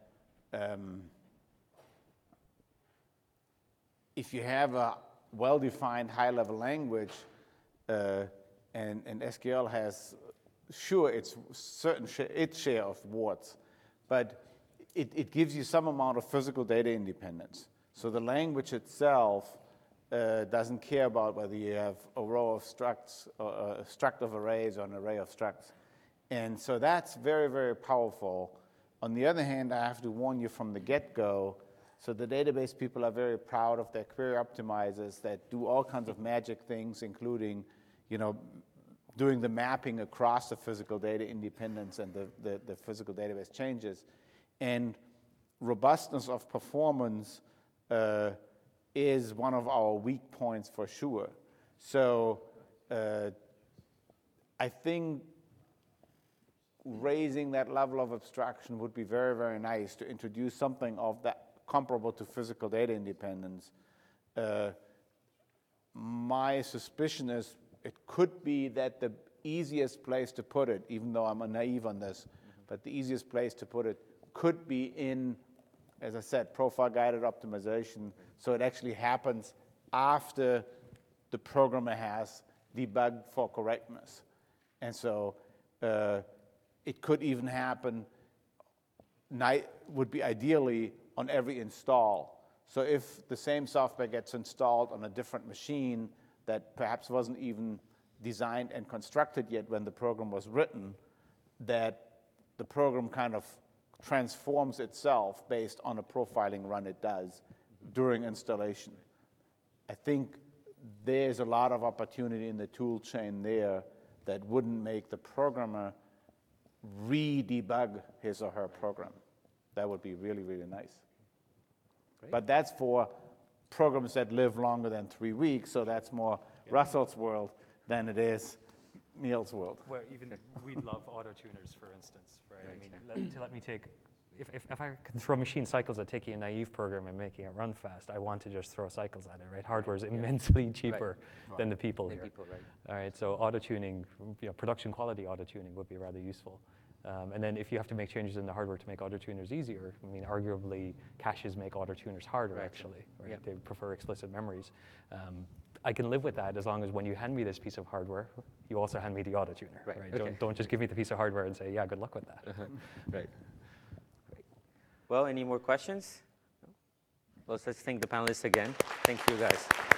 Speaker 5: if you have a well-defined high-level language, and SQL has, sure, it's its share of warts, but it gives you some amount of physical data independence. So the language itself doesn't care about whether you have a row of structs, or a struct of arrays, or an array of structs. And so that's very, very powerful. On the other hand, I have to warn you from the get-go, so the database people are very proud of their query optimizers that do all kinds of magic things, including, doing the mapping across the physical data independence and the physical database changes. And robustness of performance is one of our weak points for sure. So I think raising that level of abstraction would be very, very nice to introduce something of that comparable to physical data independence. My suspicion is it could be that the easiest place to put it, even though I'm naive on this, but the easiest place to put it could be in, as I said, profile-guided optimization, so it actually happens after the programmer has debugged for correctness. And so it could even happen, would be ideally on every install. So if the same software gets installed on a different machine that perhaps wasn't even designed and constructed yet when the program was written, that the program kind of transforms itself based on a profiling run it does during installation. I think there's a lot of opportunity in the tool chain there that wouldn't make the programmer re-debug his or her program. That would be really, really nice. Great. But that's for programs that live longer than 3 weeks, so that's more Russell's world than it is Neil's world.
Speaker 3: Well, even we'd love auto-tuners, for instance, right? I mean, let me take, if I can throw machine cycles at taking a naive program and making it run fast, I want to just throw cycles at it, right? Hardware is immensely cheaper than the people here. All right, so auto-tuning, production quality auto-tuning would be rather useful. And then if you have to make changes in the hardware to make auto-tuners easier, I mean, arguably caches make auto-tuners harder, actually. Right? They prefer explicit memories. I can live with that as long as when you hand me this piece of hardware, you also hand me the auto-tuner. Right? Okay. Don't just give me the piece of hardware and say, yeah, good luck with that.
Speaker 1: Right. Great. Well, any more questions? Well, let's thank the panelists again. Thank you, guys.